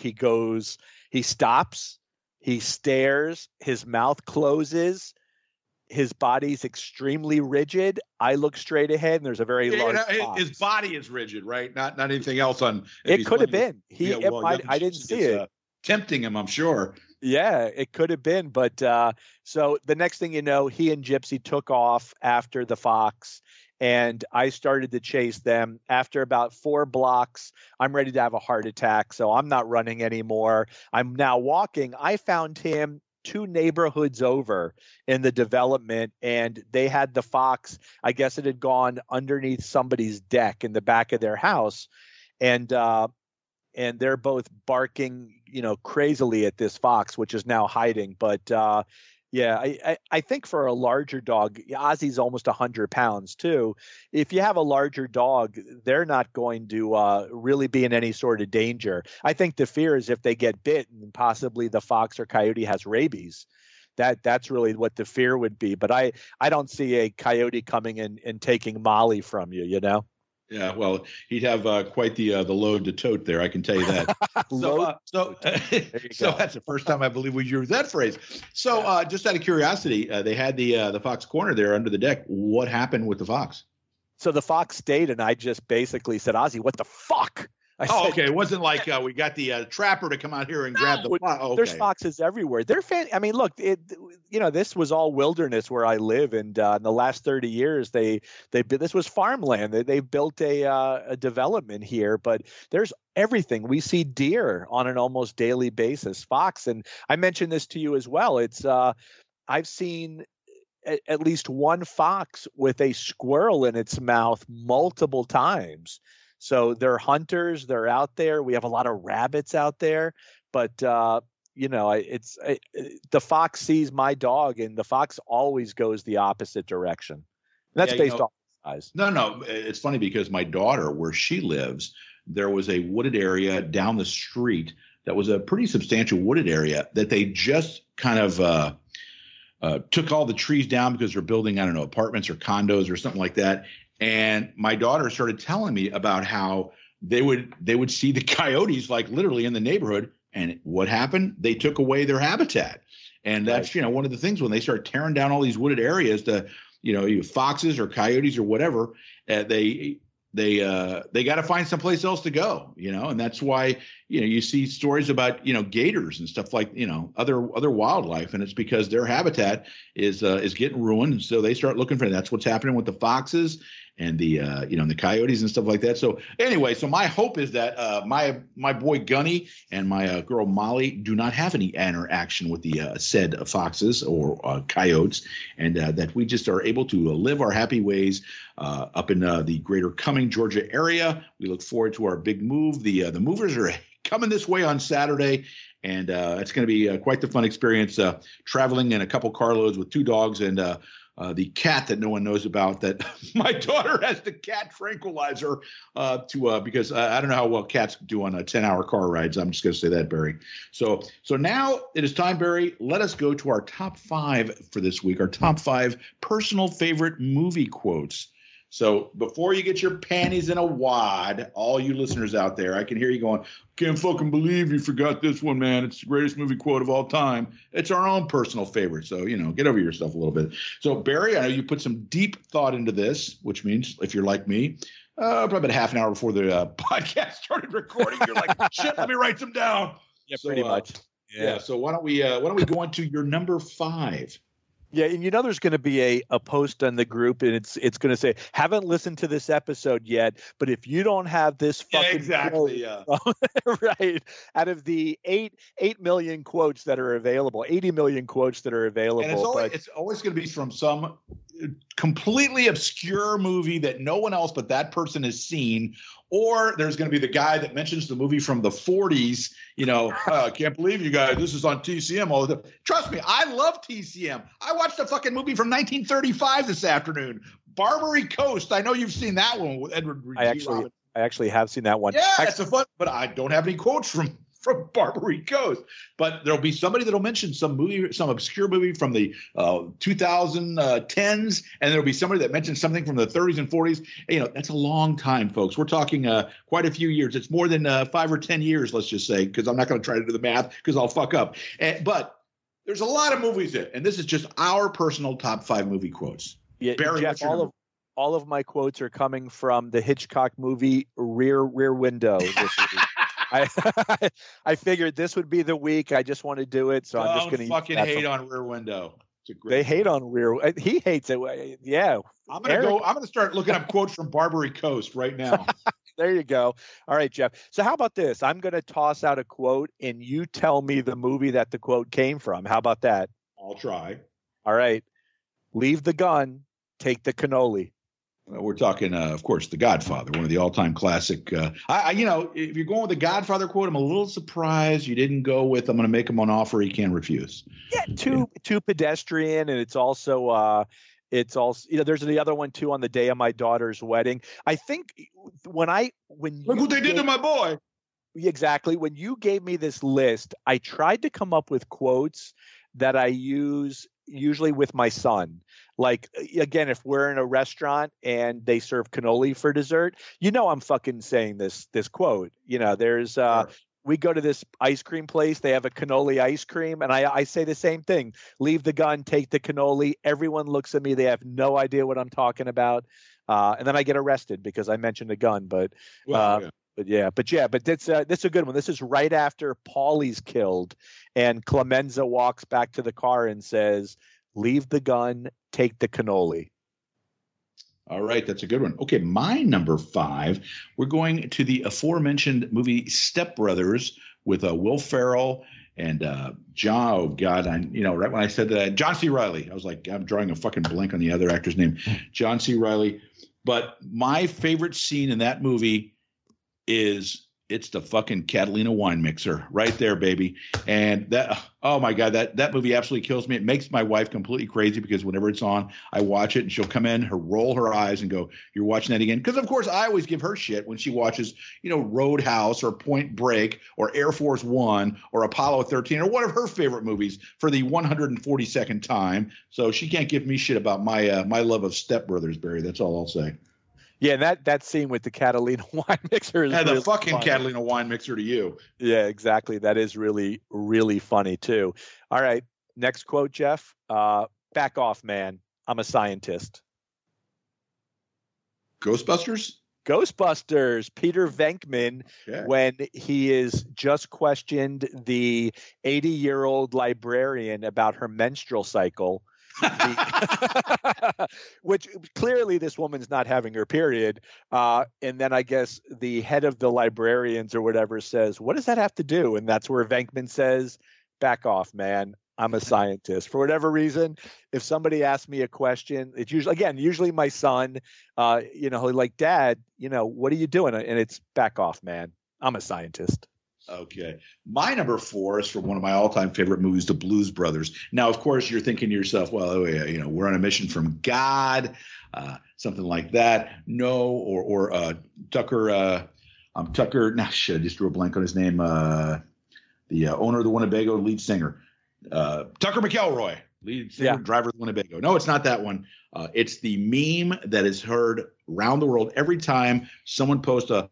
He stops, he stares, his mouth closes. His body's extremely rigid. I look straight ahead, and there's a very large box. His body is rigid, right? Not anything else on. It could have been. I didn't see it. tempting him, I'm sure. Yeah, it could have been. But so the next thing you know, he and Gypsy took off after the fox, and I started to chase them. After about 4 blocks, I'm ready to have a heart attack, so I'm not running anymore. I'm now walking. I found him 2 neighborhoods over in the development, and they had the fox. I guess it had gone underneath somebody's deck in the back of their house, and they're both barking, crazily at this fox, which is now hiding. But I think for a larger dog, Ozzy's almost 100 pounds too. If you have a larger dog, they're not going to really be in any sort of danger. I think the fear is if they get bit and possibly the fox or coyote has rabies. That's really what the fear would be. But I don't see a coyote coming in and taking Molly from you, Yeah, well, he'd have quite the load to tote there. I can tell you that. So that's the first time I believe we used that phrase. So just out of curiosity, they had the fox corner there under the deck. What happened with the fox? So the fox stayed, and I just basically said, "Ozzy, what the fuck?" Okay. It wasn't like we got the trapper to come out here and grab the fox. Okay. There's foxes everywhere. They're I mean, look, this was all wilderness where I live, and in the last 30 years, this was farmland. They built a development here, but there's everything. We see deer on an almost daily basis, fox, and I mentioned this to you as well. It's I've seen at least one fox with a squirrel in its mouth multiple times. So they're hunters. They're out there. We have a lot of rabbits out there, but the fox sees my dog, and the fox always goes the opposite direction. That's based on size. No, it's funny because my daughter, where she lives, there was a wooded area down the street that was a pretty substantial wooded area that they just kind of took all the trees down because they're building, I don't know, apartments or condos or something like that. And my daughter started telling me about how they would see the coyotes like literally in the neighborhood. And what happened? They took away their habitat. And that's, one of the things when they start tearing down all these wooded areas to, foxes or coyotes or whatever, they got to find someplace else to go, and that's why, you see stories about, gators and stuff like, other wildlife. And it's because their habitat is getting ruined. And so they start looking for it. That's what's happening with the foxes and the the coyotes and stuff like that. So anyway, so my hope is that my boy Gunny and my girl Molly do not have any interaction with the said foxes or coyotes, and that we just are able to live our happy ways up in the greater Cumming, Georgia area. We look forward to our big move. The movers are coming this way on Saturday, and it's going to be quite the fun experience traveling in a couple carloads with 2 dogs and the cat that no one knows about that my daughter has the cat tranquilizer because I don't know how well cats do on 10-hour car rides. I'm just going to say that, Barry. So now it is time, Barry. Let us go to our top 5 for this week, our top 5 personal favorite movie quotes. So before you get your panties in a wad, all you listeners out there, I can hear you going, can't fucking believe you forgot this one, man. It's the greatest movie quote of all time. It's our own personal favorite. So, get over yourself a little bit. So, Barry, I know you put some deep thought into this, which means if you're like me, probably about half an hour before the podcast started recording, you're like, shit, let me write them down. Yeah, so, pretty much. Yeah. So why don't we go into your number 5? Yeah, and there's going to be a post on the group, and it's going to say, haven't listened to this episode yet, but if you don't have this fucking quote, right, out of the 8 million quotes that are available, 80 million quotes that are available. And it's always going to be from some completely obscure movie that no one else but that person has seen, or there's going to be the guy that mentions the movie from the 40s. I can't believe you guys, this is on TCM all the time. Trust me, I love TCM. I watched a fucking movie from 1935 this afternoon, Barbary Coast. I know you've seen that one with Edward G. Robinson. I actually have seen that one. Yeah, it's a fun, but I don't have any quotes from Barbary Coast. But there'll be somebody that'll mention some obscure movie from the 2010s, and there'll be somebody that mentions something from the 30s and 40s. That's a long time, folks. We're talking quite a few years. It's more than 5 or 10 years, let's just say, because I'm not going to try to do the math because I'll fuck up. But there's a lot of movies in, and this is just our personal top 5 movie quotes. Yeah, Barry, Jeff, all of my quotes are coming from the Hitchcock movie Rear Window. I figured this would be the week. I just want to do it, so I'm just going to fucking hate on Rear Window. They hate on Rear. He hates it. Yeah. I'm gonna start looking up quotes from Barbary Coast right now. There you go. All right, Jeff. So how about this? I'm going to toss out a quote, and you tell me the movie that the quote came from. How about that? I'll try. All right. Leave the gun. Take the cannoli. We're talking, of course, The Godfather, one of the all-time classic. If you're going with the Godfather quote, I'm a little surprised you didn't go with "I'm going to make him an offer he can't refuse." Yeah, too pedestrian, and it's also there's the other one too, on the day of my daughter's wedding. I think when look what they did to my boy. Exactly. When you gave me this list, I tried to come up with quotes that I use usually with my son. Like, again, if we're in a restaurant and they serve cannoli for dessert, I'm fucking saying this quote. There's we go to this ice cream place. They have a cannoli ice cream. And I say the same thing. Leave the gun, take the cannoli. Everyone looks at me. They have no idea what I'm talking about. And then I get arrested because I mentioned a gun. But that's a good one. This is right after Paulie's killed and Clemenza walks back to the car and says, leave the gun, take the cannoli. All right, that's a good one. Okay, my number 5, we're going to the aforementioned movie Step Brothers with Will Ferrell and John. Oh God, right when I said that, John C. Reilly. I was like, I'm drawing a fucking blank on the other actor's name, John C. Reilly. But my favorite scene in that movie is it's the fucking Catalina wine mixer right there, baby. And that, oh my God, that movie absolutely kills me. It makes my wife completely crazy because whenever it's on, I watch it and she'll come in, roll her eyes and go, "You're watching that again?" Because of course I always give her shit when she watches, Roadhouse or Point Break or Air Force One or Apollo 13 or one of her favorite movies for the 142nd time. So she can't give me shit about my love of Step Brothers, Barry. That's all I'll say. Yeah, that scene with the Catalina wine mixer is really the fucking funny. Catalina wine mixer to you. Yeah, exactly. That is really, really funny too. All right, next quote, Jeff. Back off, man. I'm a scientist. Ghostbusters, Peter Venkman, when he is just questioned the 80-year-old librarian about her menstrual cycle. Which clearly this woman's not having her period. And then I guess the head of the librarians or whatever says, "What does that have to do?" And that's where Venkman says, "Back off, man. I'm a scientist." For whatever reason, if somebody asks me a question, it's usually my son, like, "Dad, what are you doing?" And it's, "Back off, man. I'm a scientist." Okay. My number 4 is from one of my all-time favorite movies, The Blues Brothers. Now, of course, you're thinking to yourself, well, we're on a mission from God, something like that. No, or Tucker. Tucker. Nah, shit, I just drew a blank on his name. The owner of the Winnebago, lead singer. Tucker McElroy, lead singer, driver of the Winnebago. No, it's not that one. It's the meme that is heard around the world every time someone posts a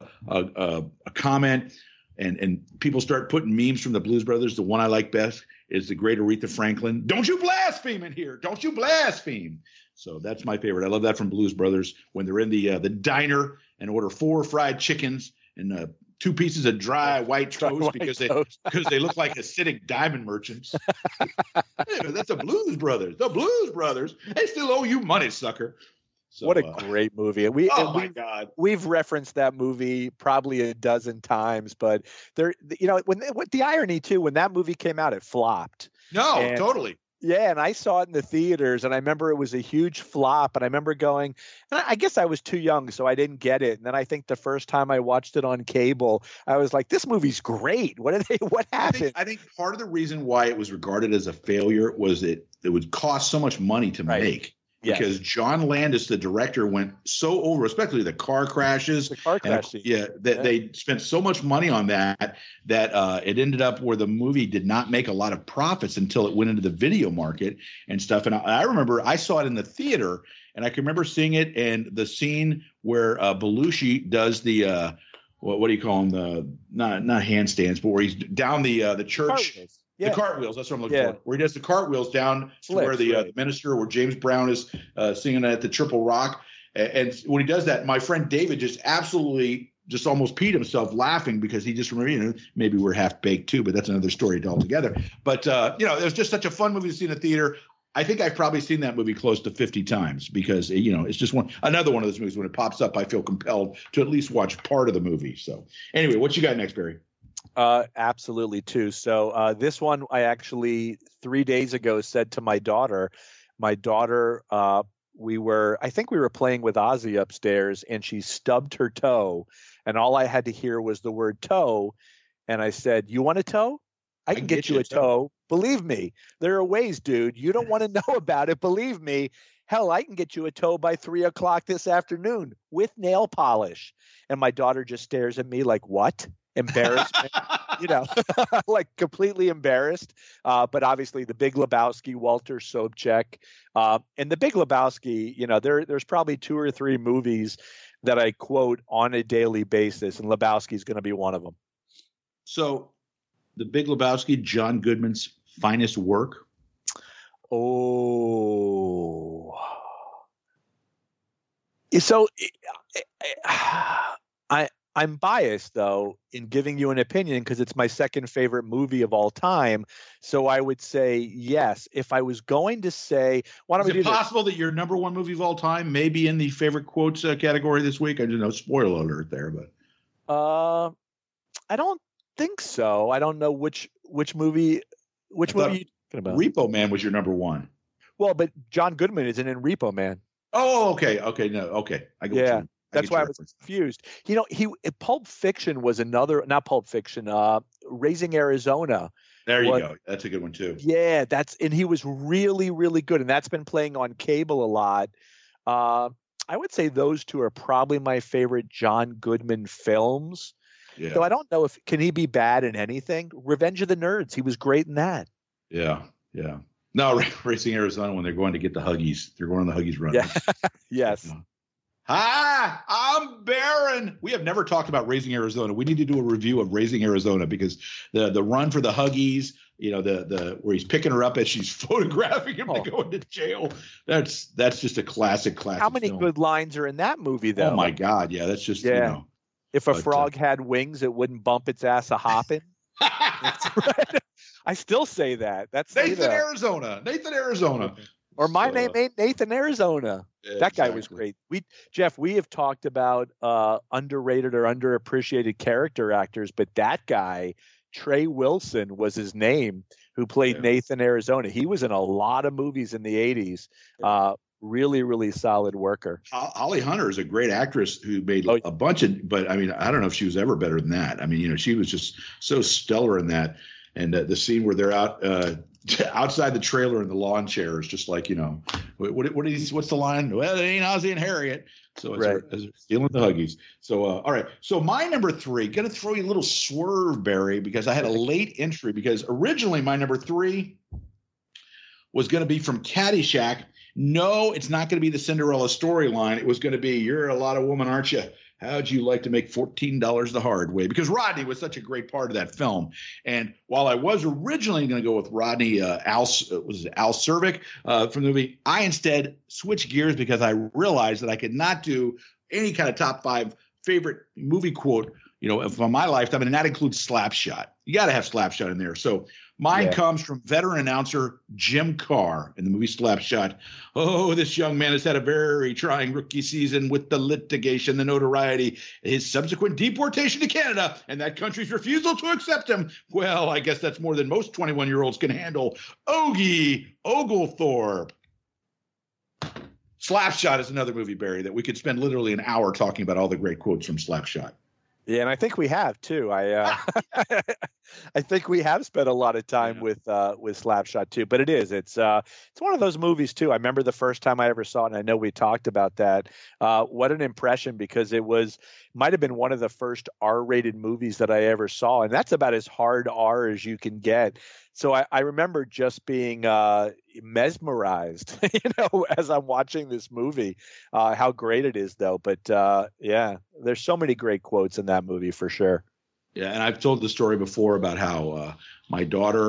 comment. And people start putting memes from the Blues Brothers. The one I like best is the great Aretha Franklin. "Don't you blaspheme in here. Don't you blaspheme." So that's my favorite. I love that from Blues Brothers when they're in the diner and order 4 fried chickens and 2 pieces of dry white toast because they look like acidic diamond merchants. Yeah, that's the Blues Brothers. The Blues Brothers. They still owe you money, sucker. So, what a great movie. my God. We've referenced that movie probably a dozen times, but with the irony too, when that movie came out, it flopped. No, totally. Yeah, and I saw it in the theaters, and I remember it was a huge flop, and I remember going, and I guess I was too young, so I didn't get it. And then I think the first time I watched it on cable, I was like, this movie's great. What happened? I think part of the reason why it was regarded as a failure was it would cost so much money to make. Yes. Because John Landis, the director, went so over, especially the car crashes. They spent so much money on that it ended up where the movie did not make a lot of profits until it went into the video market and stuff. And I remember I saw it in the theater, and I can remember seeing it and the scene where Belushi does the what do you call them? Not handstands, but where he's down the church. The cartwheels, that's what I'm looking for. Where he does the cartwheels down to where the minister, where James Brown is singing at the Triple Rock. And when he does that, my friend David just absolutely just almost peed himself laughing because he just remembered, maybe we're half baked too, but that's another story altogether. But, it was just such a fun movie to see in the theater. I think I've probably seen that movie close to 50 times because, it's just another one of those movies when it pops up, I feel compelled to at least watch part of the movie. So anyway, what you got next, Barry? Absolutely too. So this one I actually 3 days ago said to my daughter, I think we were playing with Ozzy upstairs and she stubbed her toe and all I had to hear was the word toe. And I said, you want a toe? I can get you a toe. Believe me, there are ways, dude. You don't want to know about it. Believe me. Hell, I can get you a toe by 3:00 this afternoon with nail polish. And my daughter just stares at me like, what? Embarrassment, like completely embarrassed. But obviously the Big Lebowski, Walter Sobchak, and the Big Lebowski, there's probably 2 or 3 movies that I quote on a daily basis, and Lebowski is going to be one of them. So the Big Lebowski, John Goodman's finest work. Oh, so I'm biased, though, in giving you an opinion because it's my second favorite movie of all time. So I would say yes. If I was going to say, why don't we do this? Is it possible that your number one movie of all time may be in the favorite quotes category this week? I don't know, spoiler alert there, but. I don't think so. I don't know which movie are you talking about? Repo Man was your number one. Well, but John Goodman isn't in Repo Man. Oh, okay. Okay. No. Okay. That's why I was confused. Pulp Fiction was another, not Pulp Fiction, Raising Arizona. There you go. That's a good one too. Yeah, and he was really, really good. And that's been playing on cable a lot. I would say those two are probably my favorite John Goodman films. Yeah. So I don't know can he be bad in anything? Revenge of the Nerds. He was great in that. Yeah. Yeah. No, Racing Arizona when they're going to get the Huggies. They're going on the Huggies run. Yeah. Yes. Hi, I'm Baron. We have never talked about Raising Arizona. We need to do a review of Raising Arizona because the run for the Huggies, the where he's picking her up as she's photographing him to go into jail. That's just a classic. How many film. Good lines are in that movie, though? Oh my God, yeah, that's just If a frog had wings, it wouldn't bump its ass a hopping. Right. I still say that. That's Nathan, Arizona. Or my name ain't Nathan, Arizona. Yeah, that guy was great. Jeff, we have talked about underrated or underappreciated character actors, but that guy, Trey Wilson was his name, who played Nathan, Arizona. He was in a lot of movies in the 80s. Really, really solid worker. Holly Hunter is a great actress who made a bunch of, but I mean, I don't know if she was ever better than that. I mean, she was just so stellar in that. And the scene where they're outside the trailer in the lawn chair is just like, what's the line? Well, it ain't Ozzie and Harriet. So it's stealing the Huggies. So, all right. So my number 3, going to throw you a little swerve, Barry, because I had a late entry because originally my number 3 was going to be from Caddyshack. No, it's not going to be the Cinderella storyline. It was going to be, you're a lot of woman, aren't you? How'd you like to make $14 the hard way? Because Rodney was such a great part of that film. And while I was originally going to go with Rodney, Al Cervic from the movie, I instead switched gears because I realized that I could not do any kind of top 5 favorite movie quote, from my lifetime, and that includes Slapshot. You got to have Slapshot in there. So mine comes from veteran announcer Jim Carr in the movie Slapshot. Oh, this young man has had a very trying rookie season with the litigation, the notoriety, his subsequent deportation to Canada, and that country's refusal to accept him. Well, I guess that's more than most 21-year-olds can handle. Ogie Oglethorpe. Slapshot is another movie, Barry, that we could spend literally an hour talking about all the great quotes from Slapshot. Yeah, and I think we have too. I think we have spent a lot of time with Slapshot too. But it's one of those movies too. I remember the first time I ever saw it, and I know we talked about that. What an impression, because it might have been one of the first R-rated movies that I ever saw, and that's about as hard R as you can get. So I remember just being mesmerized, as I'm watching this movie, how great it is, though. But there's so many great quotes in that movie for sure. Yeah, and I've told the story before about how my daughter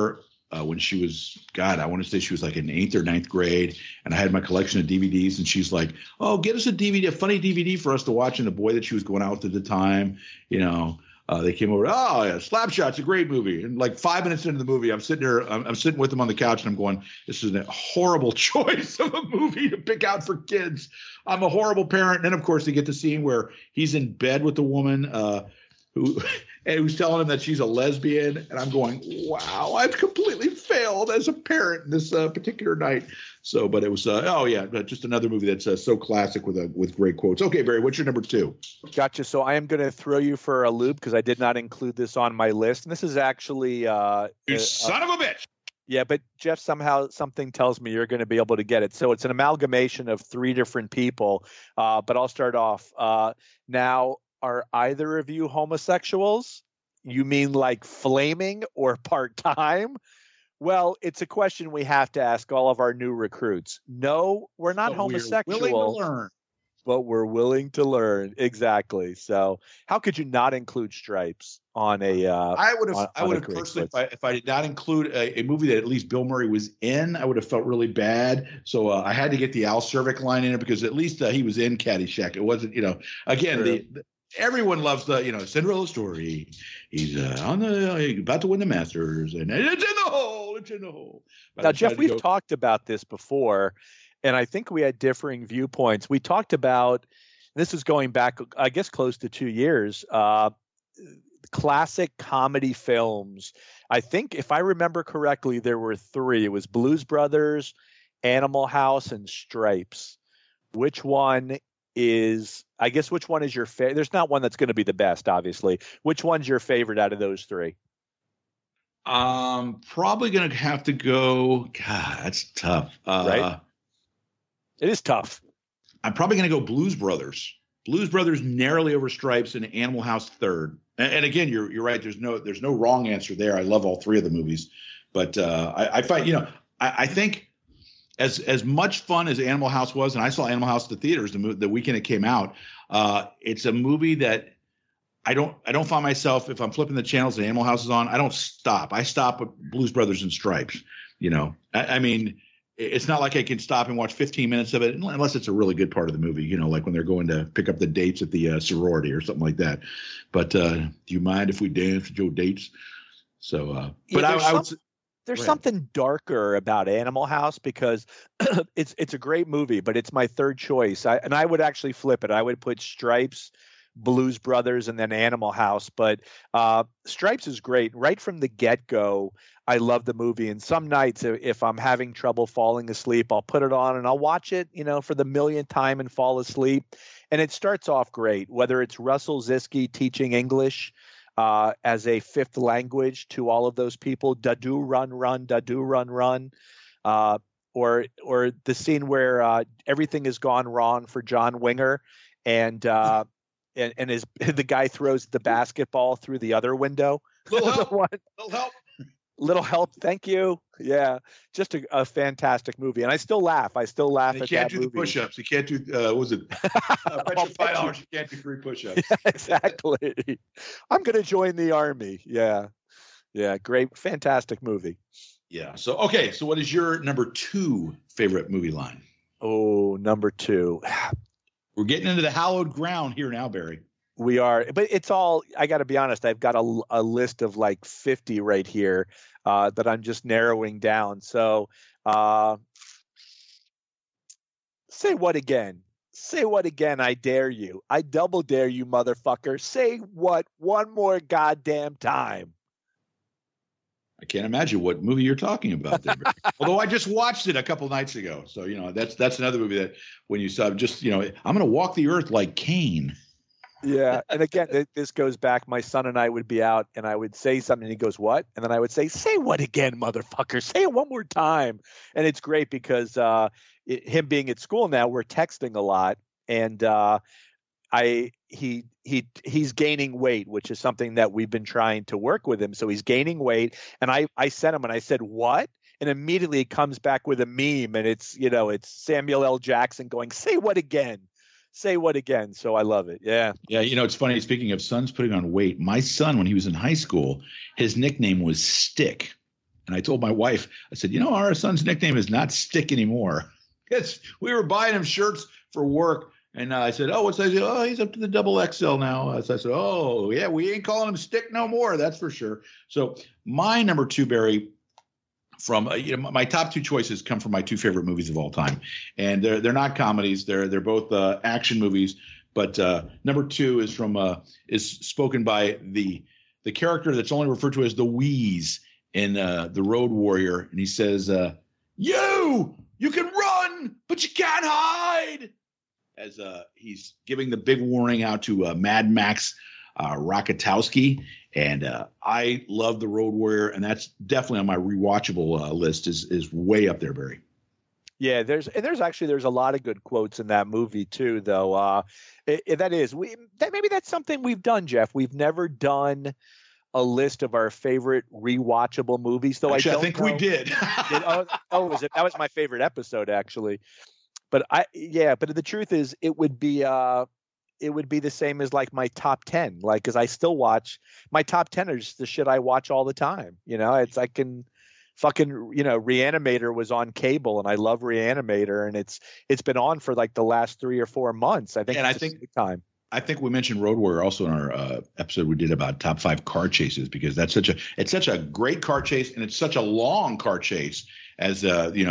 when she was, God, I want to say she was like in 8th or 9th grade, and I had my collection of DVDs, and she's like, "Oh, get us a DVD, a funny DVD for us to watch." And the boy that she was going out with at the time, they came over. "Oh yeah, Slapshot's a great movie." And like 5 minutes into the movie, I'm sitting there, I'm sitting with them on the couch, and I'm going, "This is a horrible choice of a movie to pick out for kids. I'm a horrible parent." And then of course they get the scene where he's in bed with the woman who's telling him that she's a lesbian, and I'm going, "Wow, I've completely failed as a parent this particular night." So, but it was, just another movie that's so classic with great quotes. Okay, Barry, what's your number 2? Gotcha. So I am going to throw you for a loop because I did not include this on my list, and this is actually you son of a bitch. Yeah, but Jeff, somehow something tells me you're going to be able to get it. So it's an amalgamation of 3 different people, but I'll start off now. Are either of you homosexuals? You mean like flaming or part-time? Well, it's a question we have to ask all of our new recruits. No, we're not homosexual. We're willing to learn. But we're willing to learn. Exactly. So how could you not include Stripes on a I would have personally, if I did not include a movie that at least Bill Murray was in, I would have felt really bad. So I had to get the Al Cervic line in it because at least he was in Caddyshack. It wasn't, again, everyone loves the, Cinderella story. He's about to win the Masters, and it's in the hole. It's in the hole. Now, Jeff, we've talked about this before, and I think we had differing viewpoints. We talked about, this is going back, I guess, close to 2 years, classic comedy films. I think, if I remember correctly, there were 3. It was Blues Brothers, Animal House, and Stripes. Which one is your favorite? There's not one that's going to be the best, obviously. Which one's your favorite out of those 3? Probably going to have to go. God, that's tough. Right? It is tough. I'm probably going to go Blues Brothers. Blues Brothers narrowly over Stripes, and Animal House 3rd. And again, you're right. There's no wrong answer there. I love all 3 of the movies, but I find, I think. As much fun as Animal House was, and I saw Animal House at the theaters the weekend it came out, it's a movie that I don't find myself, if I'm flipping the channels and Animal House is on, I don't stop. I stop at Blues Brothers and Stripes. I mean, it's not like I can stop and watch 15 minutes of it unless it's a really good part of the movie. Like when they're going to pick up the dates at the sorority or something like that. But do you mind if we dance, Joe Dates? So, but I would. There's something darker about Animal House because it's a great movie, but it's my 3rd choice. I would actually flip it. I would put Stripes, Blues Brothers, and then Animal House. But Stripes is great. Right from the get-go, I love the movie. And some nights, if I'm having trouble falling asleep, I'll put it on and I'll watch it, for the millionth time and fall asleep. And it starts off great, whether it's Russell Zisky teaching English as a 5th language to all of those people, da-do run, da-do run, or the scene where everything has gone wrong for John Winger, and the guy throws the basketball through the other window. Little help. Little help. Thank you. Yeah. Just a fantastic movie. And I still laugh. You at that movie. You can't do the push-ups. You can't do, was it? $5. You can't do 3 push-ups. Yeah, exactly. I'm going to join the army. Yeah. Yeah. Great. Fantastic movie. Yeah. So, okay. So what is your number 2 favorite movie line? Oh, number 2. We're getting into the hallowed ground here now, Barry. We are, but it's all, I got to be honest, I've got a list of like 50 right here that I'm just narrowing down. So say what again? Say what again? I dare you. I double dare you, motherfucker. Say what one more goddamn time. I can't imagine what movie you're talking about there. Although I just watched it a couple nights ago. So, that's another movie that when you saw, I'm going to walk the earth like Cain. Yeah. And again, this goes back. My son and I would be out and I would say something and he goes, what? And then I would say what again, motherfucker? Say it one more time. And it's great because him being at school now, we're texting a lot. And he's gaining weight, which is something that we've been trying to work with him. So he's gaining weight. And I sent him and I said, what? And immediately it comes back with a meme. And it's Samuel L. Jackson going, say what again? Say what again? So I love it. Yeah. Yeah. It's funny. Speaking of sons putting on weight, my son, when he was in high school, his nickname was Stick. And I told my wife, I said, our son's nickname is not Stick anymore. We were buying him shirts for work. And I said, what's that? Oh, he's up to the double XL now. So I said, oh, yeah, we ain't calling him Stick no more. That's for sure. So my number 2, Barry, from my top 2 choices come from my 2 favorite movies of all time. And they're not comedies. They're both action movies. But number 2 is spoken by the character that's only referred to as the Wheeze in The Road Warrior. And he says, you can run, but you can't hide. As he's giving the big warning out to Mad Max Rakatowski. And I love The Road Warrior, and that's definitely on my rewatchable list is way up there, Barry. Yeah, there's a lot of good quotes in that movie too, though. Maybe that's something we've done, Jeff. We've never done a list of our favorite rewatchable movies, though. Actually, I think we did. Was it? That was my favorite episode, actually. But the truth is, it would be the same as like my top 10, like, because I still watch my top 10 is the shit I watch all the time. It's I can fucking Reanimator was on cable, and I love Reanimator, and it's been on for like the last 3 or 4 months. I think. And I think we mentioned Road Warrior also in our episode we did about top 5 car chases, because it's such a great car chase, and it's such a long car chase as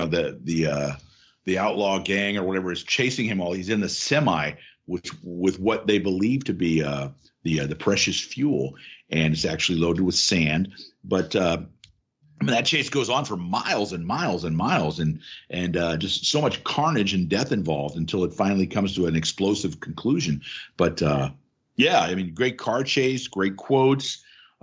the outlaw gang or whatever is chasing him while he's in the semi with what they believe to be the precious fuel, and it's actually loaded with sand. But that chase goes on for miles and miles and miles, and just so much carnage and death involved until it finally comes to an explosive conclusion. But great car chase, great quotes.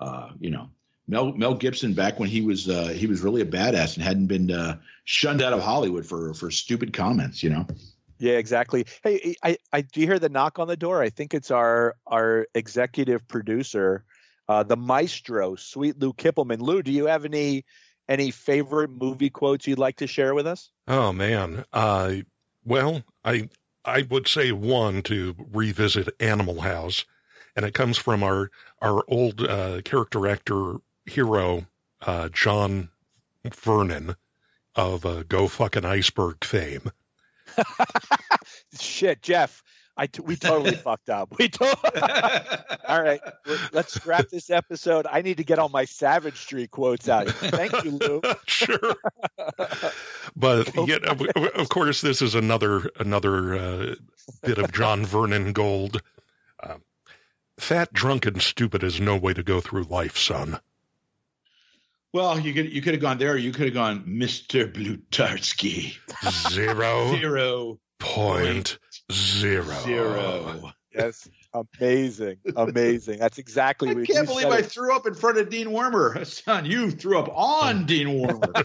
Mel Gibson, back when he was really a badass and hadn't been shunned out of Hollywood for stupid comments, Yeah, exactly. Hey, I do you hear the knock on the door? I think it's our executive producer, the maestro, Sweet Lou Kippelman. Lou, do you have any favorite movie quotes you'd like to share with us? Oh man, well, I would say one to revisit Animal House, and it comes from our old character actor hero, John Vernon of Go Fucking Iceberg fame. Shit, Jeff, we totally fucked up. All right, let's wrap this episode. I need to get all my Savage Street quotes out. Thank you, Lou. Sure. But of course, this is another bit of John Vernon gold. Fat, drunk, and stupid is no way to go through life, son. Well, you could have gone there, or you could have gone Mr. Blutarsky. 0.0. Yes, amazing. That's exactly what I can't believe I threw up in front of Dean Wormer. Son, you threw up on Dean Wormer.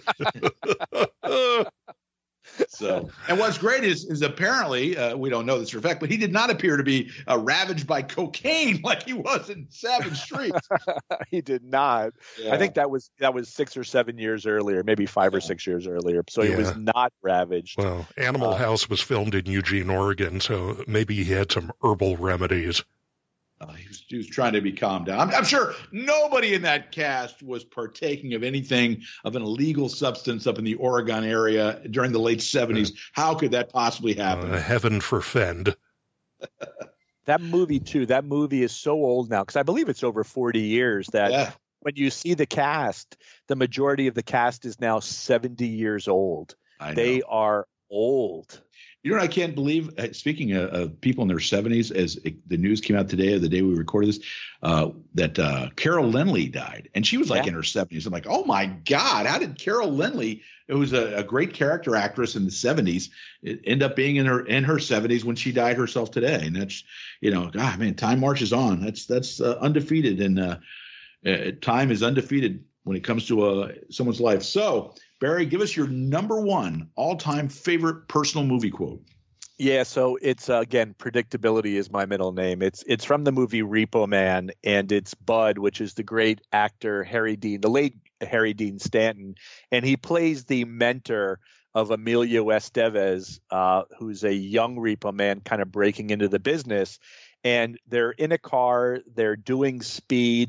So, and what's great is apparently we don't know this for a fact, but he did not appear to be ravaged by cocaine like he was in Savage Streets. He did not. Yeah. I think that was 6 or 7 years earlier, maybe 5 or 6 years earlier. So he was not ravaged. Well, Animal House was filmed in Eugene, Oregon, so maybe he had some herbal remedies. He was trying to be calmed down. I'm sure nobody in that cast was partaking of anything of an illegal substance up in the Oregon area during the late 70s. How could that possibly happen? Heaven forfend. That movie is so old now, because I believe it's over 40 years that when you see the cast, the majority of the cast is now 70 years old. They are old. You know what I can't believe? Speaking of people in their 70s, as the news came out today, or the day we recorded this, that Carol Lindley died, and she was like in her 70s. I'm like, oh my God, how did Carol Lindley, who was a great character actress in the 70s, end up being in her 70s when she died herself today? And that's, God, man, time marches on. That's undefeated, and time is undefeated when it comes to someone's life. So, Barry, give us your number one all-time favorite personal movie quote. Yeah, so it's again, predictability is my middle name. It's from the movie Repo Man, and it's Bud, which is the great actor the late Harry Dean Stanton, and he plays the mentor of Emilio Estevez, who's a young repo man kind of breaking into the business. And they're in a car, they're doing speed,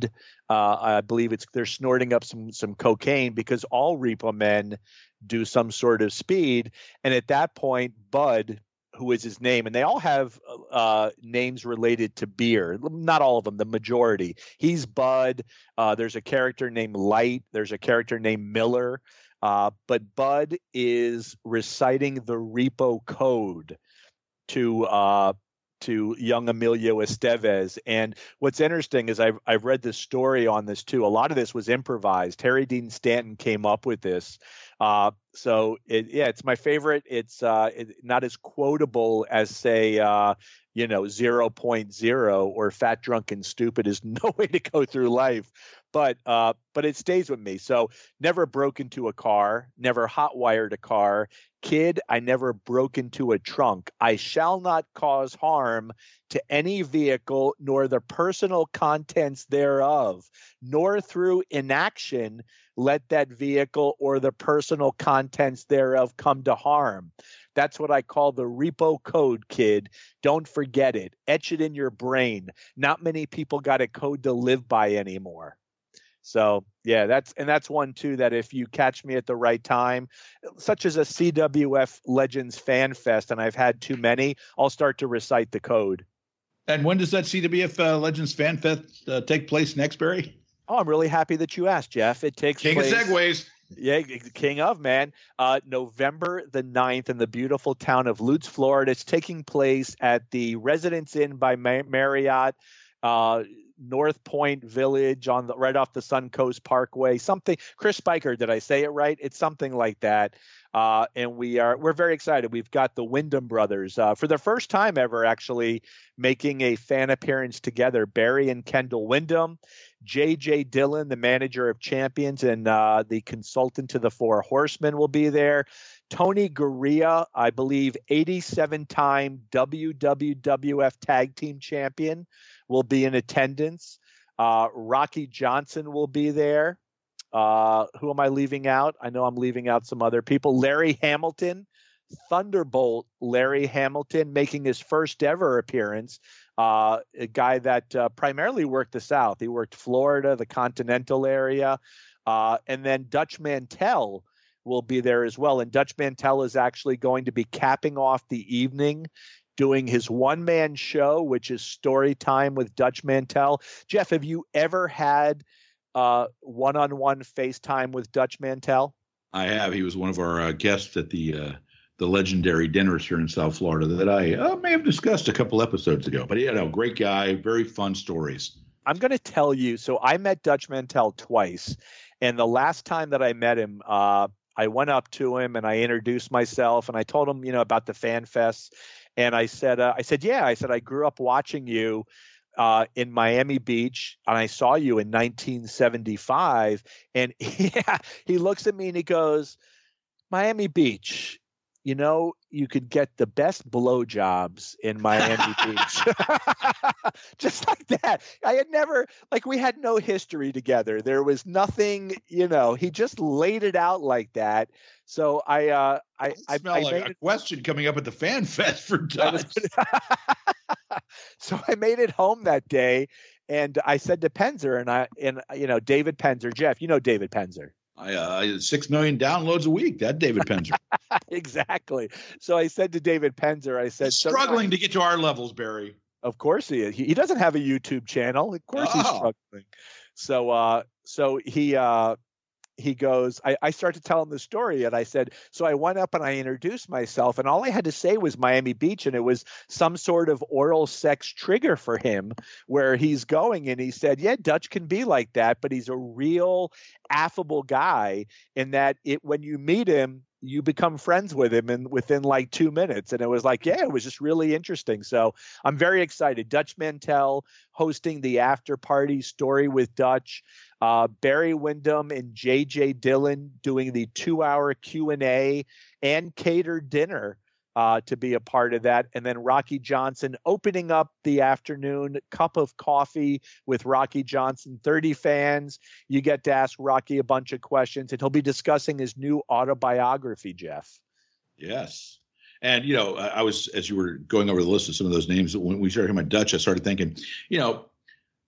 I believe they're snorting up some cocaine, because all repo men do some sort of speed. And at that point, Bud, who is his name, and they all have names related to beer. Not all of them, the majority. He's Bud. There's a character named Light. There's a character named Miller. But Bud is reciting the repo code to young Emilio Estevez. And what's interesting is I've read this story on this too. A lot of this was improvised. Harry Dean Stanton came up with this. So it's my favorite. It's not as quotable as, say, 0.0 or Fat, Drunk, and Stupid is No Way to Go Through Life. But it stays with me. So never broke into a car, never hot-wired a car. Kid, I never broke into a trunk. I shall not cause harm to any vehicle, nor the personal contents thereof, nor through inaction let that vehicle or the personal contents thereof come to harm. That's what I call the repo code, kid. Don't forget it. Etch it in your brain. Not many people got a code to live by anymore. So, yeah, that's one, too, that if you catch me at the right time, such as a CWF Legends Fan Fest, and I've had too many, I'll start to recite the code. And when does that CWF Legends Fan Fest take place next, Barry? Oh, I'm really happy that you asked, Jeff. It takes King place. Of Segways. Yeah, king of, man. November the 9th in the beautiful town of Lutz, Florida. It's taking place at the Residence Inn by Marriott, North Point Village right off the Suncoast Parkway. Something, Chris Spiker, did I say it right? It's something like that. And we're very excited. We've got the Wyndham brothers for the first time ever, actually making a fan appearance together. Barry and Kendall Wyndham, J.J. Dillon, the manager of Champions and the consultant to the Four Horsemen, will be there. Tony Gurria, I believe 87-time WWF Tag Team Champion, will be in attendance. Rocky Johnson will be there. Who am I leaving out? I know I'm leaving out some other people. Larry Hamilton, Thunderbolt Larry Hamilton, making his first ever appearance. A guy that primarily worked the South. He worked Florida, the continental area. And then Dutch Mantell will be there as well. And Dutch Mantell is actually going to be capping off the evening doing his one-man show, which is Story Time with Dutch Mantell. Jeff, have you ever had one-on-one FaceTime with Dutch Mantell? I have. He was one of our guests at the legendary dinners here in South Florida that I may have discussed a couple episodes ago. But great guy, very fun stories. I'm going to tell you. So I met Dutch Mantell twice, and the last time that I met him, I went up to him and I introduced myself and I told him, about the Fan Fest. And I said, I grew up watching you in Miami Beach, and I saw you in 1975. And he looks at me and he goes, Miami Beach, you could get the best blowjobs in Miami Beach. Just like that. I had never, we had no history together. There was nothing, he just laid it out like that. So I smell like a question coming up at the Fan Fest for Dutch. So I made it home that day, and I said to Penzer and David Penzer, Jeff, David Penzer. 6 million downloads a week. That David Penzer. Exactly. So I said to David Penzer, I said, he's struggling to get to our levels, Barry. Of course he is. He doesn't have a YouTube channel. Of course he's struggling. So he goes, I start to tell him the story, and I said, so I went up and I introduced myself, and all I had to say was Miami Beach, and it was some sort of oral sex trigger for him where he's going. And he said, yeah, Dutch can be like that, but he's a real affable guy in that when you meet him, you become friends with him and within 2 minutes. And it was it was just really interesting. So I'm very excited. Dutch Mantell hosting the after party Story with Dutch. Barry Wyndham and J.J. Dillon doing the 2-hour Q&A and catered dinner to be a part of that. And then Rocky Johnson opening up the afternoon, cup of coffee with Rocky Johnson, 30 fans. You get to ask Rocky a bunch of questions, and he'll be discussing his new autobiography, Jeff. Yes. And, I was, as you were going over the list of some of those names, when we started talking about Dutch, I started thinking,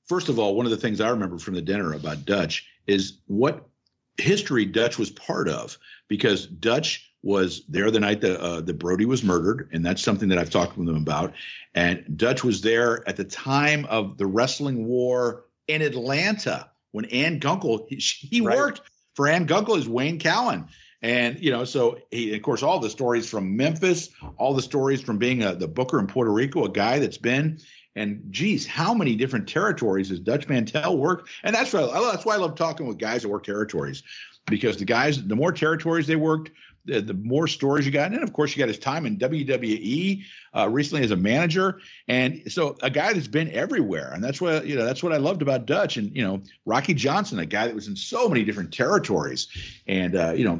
first of all, one of the things I remember from the dinner about Dutch is what history Dutch was part of, because Dutch was there the night that Brody was murdered, and that's something that I've talked with them about. And Dutch was there at the time of the wrestling war in Atlanta when Ann Gunkel, he right. worked for Ann Gunkel as Wayne Cowan. And, so he, of course, all the stories from Memphis, all the stories from being the booker in Puerto Rico, a guy that's been, and geez, how many different territories has Dutch Mantell worked? And that's why I love talking with guys that work territories, because the more territories they worked, the more stories you got. And then, of course, you got his time in WWE recently as a manager. And so a guy that's been everywhere. And that's what I loved about Dutch. And, Rocky Johnson, a guy that was in so many different territories. And,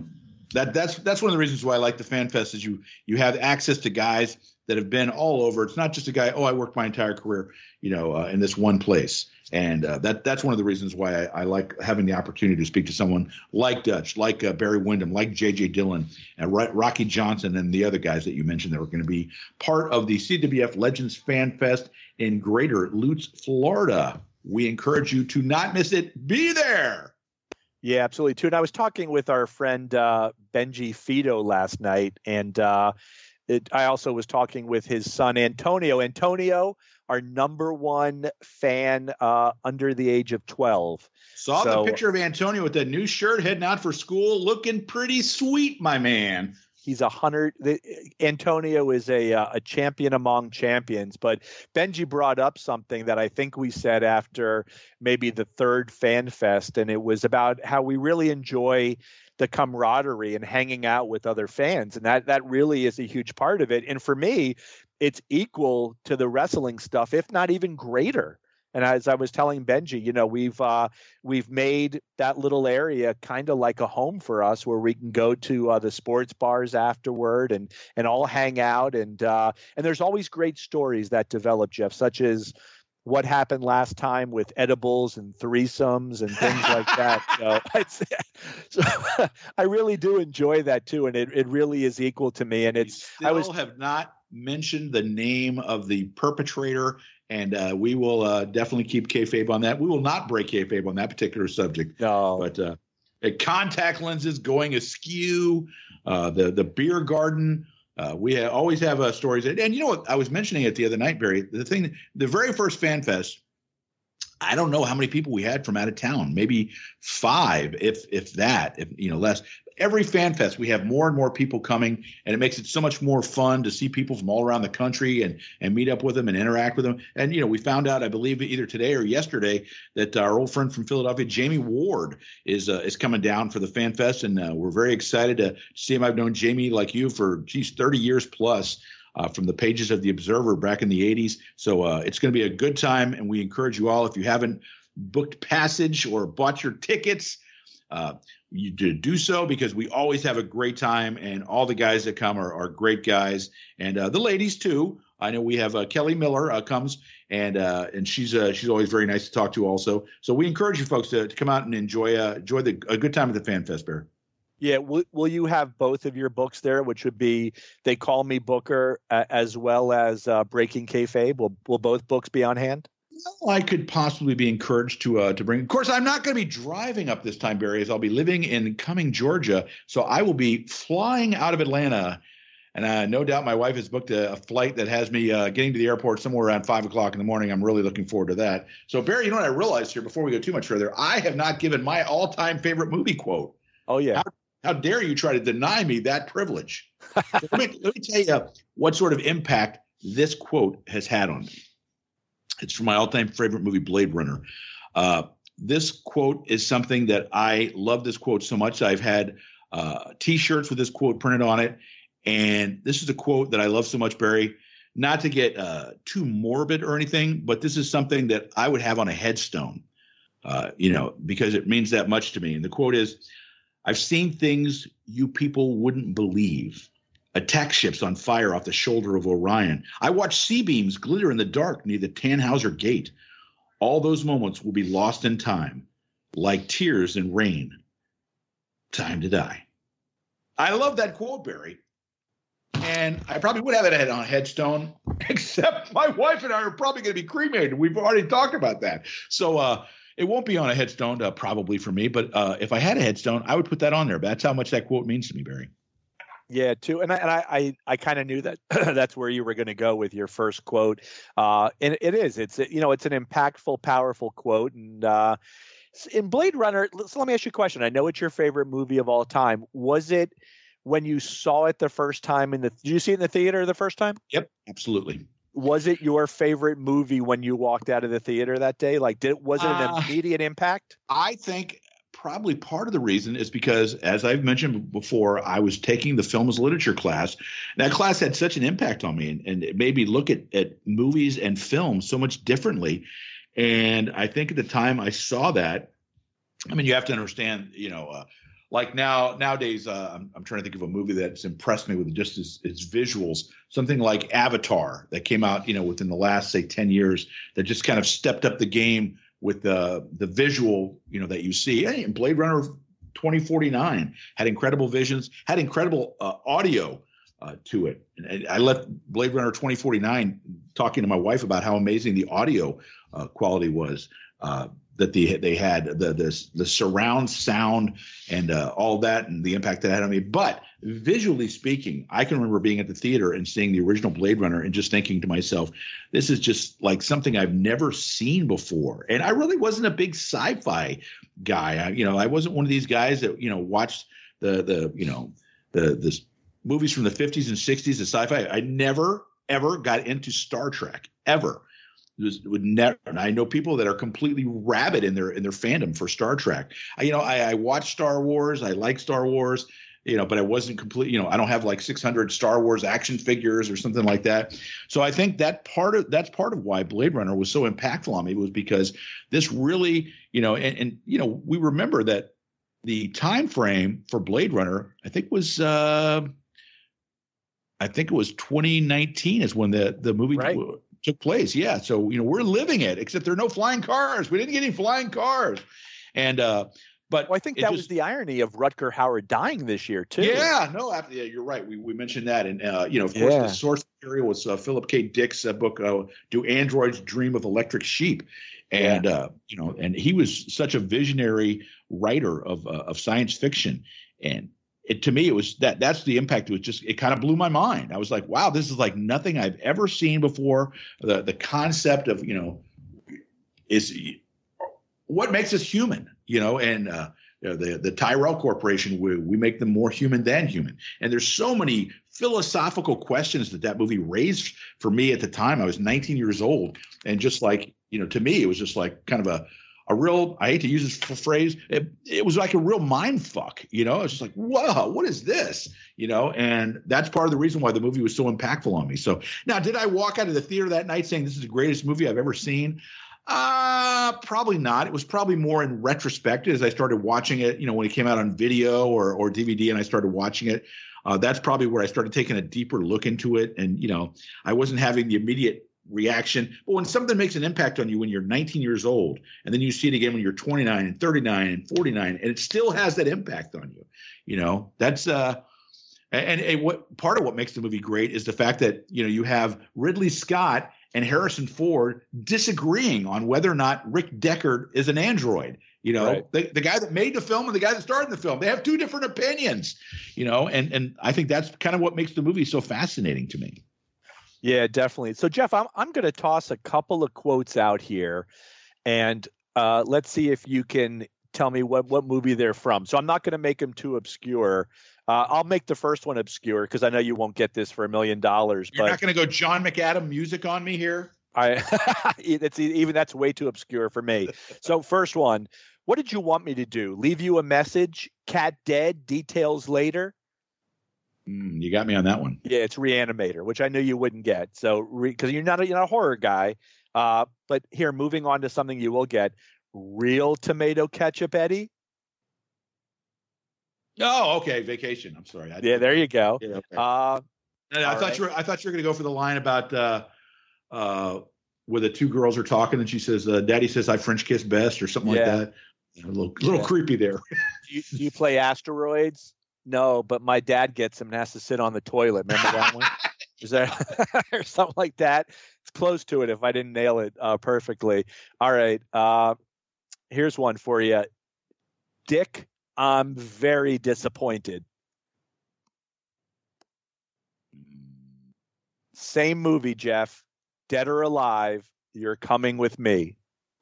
that's one of the reasons why I like the Fan Fest is you have access to guys that have been all over. It's not just a guy, I worked my entire career, in this one place. And that's one of the reasons why I like having the opportunity to speak to someone like Dutch, like Barry Windham, like J.J. Dillon, and Rocky Johnson, and the other guys that you mentioned that were going to be part of the CWF Legends Fan Fest in Greater Lutz, Florida. We encourage you to not miss it. Be there. Yeah, absolutely, too. And I was talking with our friend Benji Fido last night, and I also was talking with his son, Antonio. Antonio, our number one fan under the age of 12. Saw the picture of Antonio with that new shirt heading out for school, looking pretty sweet, my man. He's 100. Antonio is a champion among champions. But Benji brought up something that I think we said after maybe the third Fan Fest, and it was about how we really enjoy the camaraderie and hanging out with other fans. And that really is a huge part of it. And for me, it's equal to the wrestling stuff, if not even greater. And as I was telling Benji, we've made that little area kind of like a home for us, where we can go to the sports bars afterward and all hang out. And there's always great stories that develop, Jeff, such as what happened last time with edibles and threesomes and things like that. So I really do enjoy that too, and it really is equal to me. And have not mentioned the name of the perpetrator. And we will definitely keep kayfabe on that. We will not break kayfabe on that particular subject. No. But contact lenses going askew, the beer garden. We always have stories. And you know what? I was mentioning it the other night, Barry. The very first Fan Fest, I don't know how many people we had from out of town. Maybe 5, if less. Every Fan Fest, we have more and more people coming, and it makes it so much more fun to see people from all around the country and meet up with them and interact with them. And, we found out, I believe either today or yesterday, that our old friend from Philadelphia, Jamie Ward, is coming down for the Fan Fest, and we're very excited to see him. I've known Jamie, like you, for, 30 years plus. From the pages of The Observer back in the 80s. So it's going to be a good time, and we encourage you all, if you haven't booked passage or bought your tickets, you do so, because we always have a great time, and all the guys that come are great guys, and the ladies too. I know we have Kelly Miller comes, and she's always very nice to talk to also. So we encourage you folks to come out and enjoy a good time at the Fan Fest, Bear. Yeah, will you have both of your books there, which would be They Call Me Booker as well as Breaking Kayfabe? Will both books be on hand? I could possibly be encouraged to bring. Of course, I'm not going to be driving up this time, Barry, as I'll be living in Cumming, Georgia. So I will be flying out of Atlanta, and no doubt my wife has booked a flight that has me getting to the airport somewhere around 5 o'clock in the morning. I'm really looking forward to that. So, Barry, you know what I realized here before we go too much further? I have not given my all-time favorite movie quote. Oh, yeah. How dare you try to deny me that privilege? So let me tell you what sort of impact this quote has had on me. It's from my all-time favorite movie, Blade Runner. This quote is something that I love this quote so much. I've had T-shirts with this quote printed on it. And this is a quote that I love so much, Barry. Not to get too morbid or anything, but this is something that I would have on a headstone, because it means that much to me. And the quote is, "I've seen things you people wouldn't believe. Attack ships on fire off the shoulder of Orion. I watched C-beams glitter in the dark near the Tannhauser Gate. All those moments will be lost in time, like tears in rain. Time to die." I love that quote, Barry. And I probably would have it on a headstone, except my wife and I are probably going to be cremated. We've already talked about that. So it won't be on a headstone probably for me. But if I had a headstone, I would put that on there. But that's how much that quote means to me, Barry. Yeah, too. And I kind of knew that that's where you were going to go with your first quote. And it is. It's an impactful, powerful quote. And in Blade Runner, so let me ask you a question. I know it's your favorite movie of all time. Was it when you saw it the first time did you see it in the theater the first time? Yep, absolutely. Was it your favorite movie when you walked out of the theater that day? Like, was it an immediate impact? I think probably part of the reason is because, as I've mentioned before, I was taking the film as literature class. That class had such an impact on me, and it made me look at movies and film so much differently. And I think at the time I saw that, I mean, you have to understand, like nowadays, I'm trying to think of a movie that's impressed me with just its visuals. Something like Avatar that came out, within the last, say, 10 years, that just kind of stepped up the game with the visual, that you see. And Blade Runner 2049 had incredible visions, had incredible audio to it. And I left Blade Runner 2049 talking to my wife about how amazing the audio quality was. That they had the surround sound and all that and the impact that had on me. But visually speaking, I can remember being at the theater and seeing the original Blade Runner and just thinking to myself, this is just like something I've never seen before. And I really wasn't a big sci-fi guy. I wasn't one of these guys that watched the movies from the 50s and 60s, the sci-fi. I never ever got into Star Trek ever. Would never, and I know people that are completely rabid in their fandom for Star Trek. I watch Star Wars. I like Star Wars, but I wasn't complete. I don't have like 600 Star Wars action figures or something like that. So I think that's part of why Blade Runner was so impactful on me, was because this really, and we remember that the time frame for Blade Runner, I think it was 2019 is when the movie took place. Yeah. So, we're living it, except there are no flying cars. We didn't get any flying cars. And, but I think that was the irony of Rutger Hauer dying this year too. Yeah, no, you're right. We mentioned that. And, of course, the source material was Philip K. Dick's book, Do Androids Dream of Electric Sheep? And, and he was such a visionary writer of science fiction. And to me, it was that's the impact. It kind of blew my mind. I was like, wow, this is like nothing I've ever seen before. The concept of, is what makes us human, and the Tyrell Corporation, we make them more human than human. And there's so many philosophical questions that movie raised for me at the time. I was 19 years old. And just like, to me, it was just like kind of a real, I hate to use this phrase, it was like a real mind fuck, It's just like, whoa, what is this? And that's part of the reason why the movie was so impactful on me. So now, did I walk out of the theater that night saying this is the greatest movie I've ever seen? Probably not. It was probably more in retrospect as I started watching it, when it came out on video or DVD and I started watching it. That's probably where I started taking a deeper look into it. And, I wasn't having the immediate reaction. But when something makes an impact on you when you're 19 years old, and then you see it again when you're 29 and 39 and 49, and it still has that impact on you, that's and what part of what makes the movie great is the fact that, you have Ridley Scott and Harrison Ford disagreeing on whether or not Rick Deckard is an android. The guy that made the film and the guy that starred in the film, they have two different opinions, and I think that's kind of what makes the movie so fascinating to me. Yeah, definitely. So, Jeff, I'm going to toss a couple of quotes out here, and let's see if you can tell me what movie they're from. So I'm not going to make them too obscure. I'll make the first one obscure because I know you won't get this for $1 million. You're not going to go John McAdam music on me here? That's way too obscure for me. So first one, what did you want me to do? Leave you a message? Cat dead? Details later? You got me on that one. Yeah, it's Reanimator, which I knew you wouldn't get. So because you're not a horror guy. But here, moving on to something you will get. Real tomato ketchup, Eddie? Oh, okay. Vacation. I'm sorry. There you go. Yeah, okay. I thought you were going to go for the line about where the two girls are talking and she says, "Daddy says I French kiss best" or something like that. A little creepy there. Do you play Asteroids? No, but my dad gets them and has to sit on the toilet. Remember that one? Is there or something like that? It's close to it if I didn't nail it perfectly. All right. Here's one for you. Dick, I'm very disappointed. Same movie, Jeff. Dead or Alive, You're Coming With Me.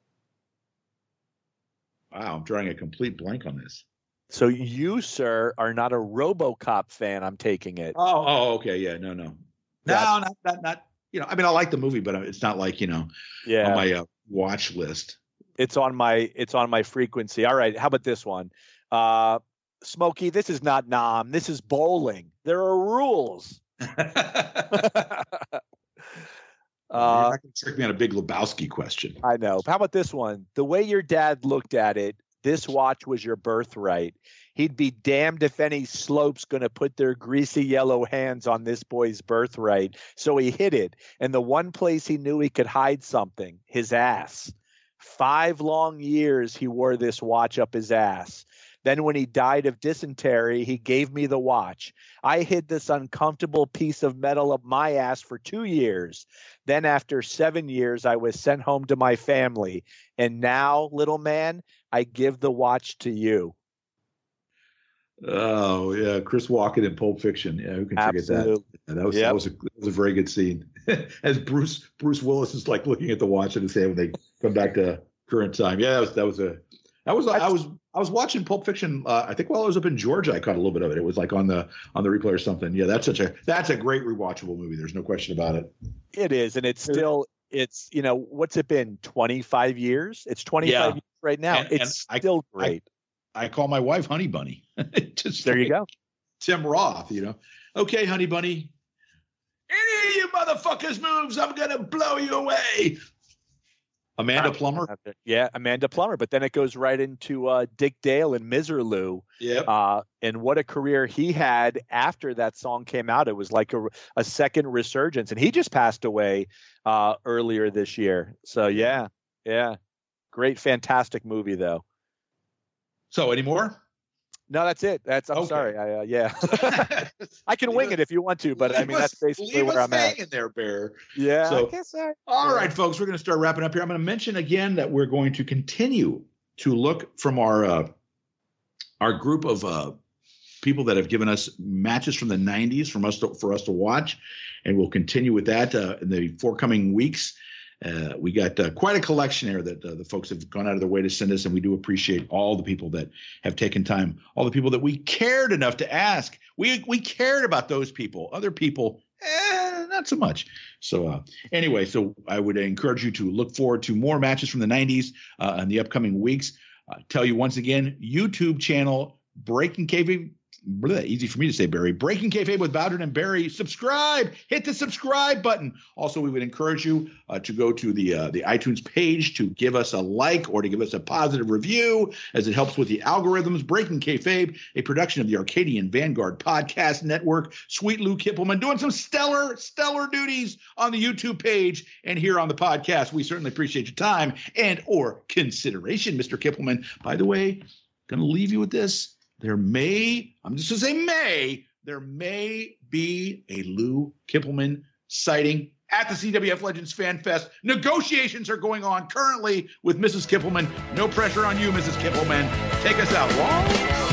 Wow, I'm drawing a complete blank on this. So you, sir, are not a RoboCop fan, I'm taking it. Oh, okay. Yeah, no. No, not. I mean, I like the movie, but it's not like, on my watch list. It's on my frequency. All right. How about this one? Smokey, this is not Nam. This is bowling. There are rules. You're not going to trick me on a Big Lebowski question. I know. How about this one? The way your dad looked at it, this watch was your birthright. He'd be damned if any slope's going to put their greasy yellow hands on this boy's birthright. So he hid it. And the one place he knew he could hide something, his ass. 5 long years he wore this watch up his ass. Then when he died of dysentery, he gave me the watch. I hid this uncomfortable piece of metal up my ass for 2 years. Then after 7 years, I was sent home to my family. And now, little man, I give the watch to you. Oh, yeah. Chris Walken in Pulp Fiction. Yeah, who can forget that? That was a very good scene. As Bruce Willis is like looking at the watch in his hand when they come back to current time. Yeah, I was watching Pulp Fiction. I think while I was up in Georgia, I caught a little bit of it. It was like on the replay or something. Yeah, that's a great rewatchable movie. There's no question about it. It is, and it's what's it been? 25 years. It's 25 years right now. It's still great. I call my wife Honey Bunny. There you go. Tim Roth. Okay, Honey Bunny. Any of you motherfuckers moves, I'm gonna blow you away. Amanda Plummer. Yeah, Amanda Plummer. But then it goes right into Dick Dale and Miserlou. Yeah. And what a career he had after that song came out. It was like a second resurgence. And he just passed away earlier this year. So, yeah. Great, fantastic movie, though. So, any more? No, that's it. I'm sorry. I can wing it if you want to, but I mean, that's basically where I'm at. In there, Bear. Yeah. So, all right, folks, we're going to start wrapping up here. I'm going to mention again that we're going to continue to look from our group of people that have given us matches from the 90s for us to watch, and we'll continue with that in the forthcoming weeks. We got quite a collection here that the folks have gone out of their way to send us, and we do appreciate all the people that have taken time, all the people that we cared enough to ask. We cared about those people. Other people, not so much. So anyway, so I would encourage you to look forward to more matches from the 90s in the upcoming weeks. Tell you once again, YouTube channel Breaking Kayfabe. Easy for me to say, Barry. Breaking Kayfabe with Bowdern and Barry. Subscribe. Hit the subscribe button. Also, we would encourage you to go to the iTunes page to give us a like or to give us a positive review, as it helps with the algorithms. Breaking Kayfabe, a production of the Arcadian Vanguard Podcast Network. Sweet Lou Kippelman doing some stellar duties on the YouTube page and here on the podcast. We certainly appreciate your time and or consideration, Mr. Kippelman. By the way, going to leave you with this. There may be a Lou Kippelman sighting at the CWF Legends Fan Fest. Negotiations are going on currently with Mrs. Kippelman. No pressure on you, Mrs. Kippelman. Take us out.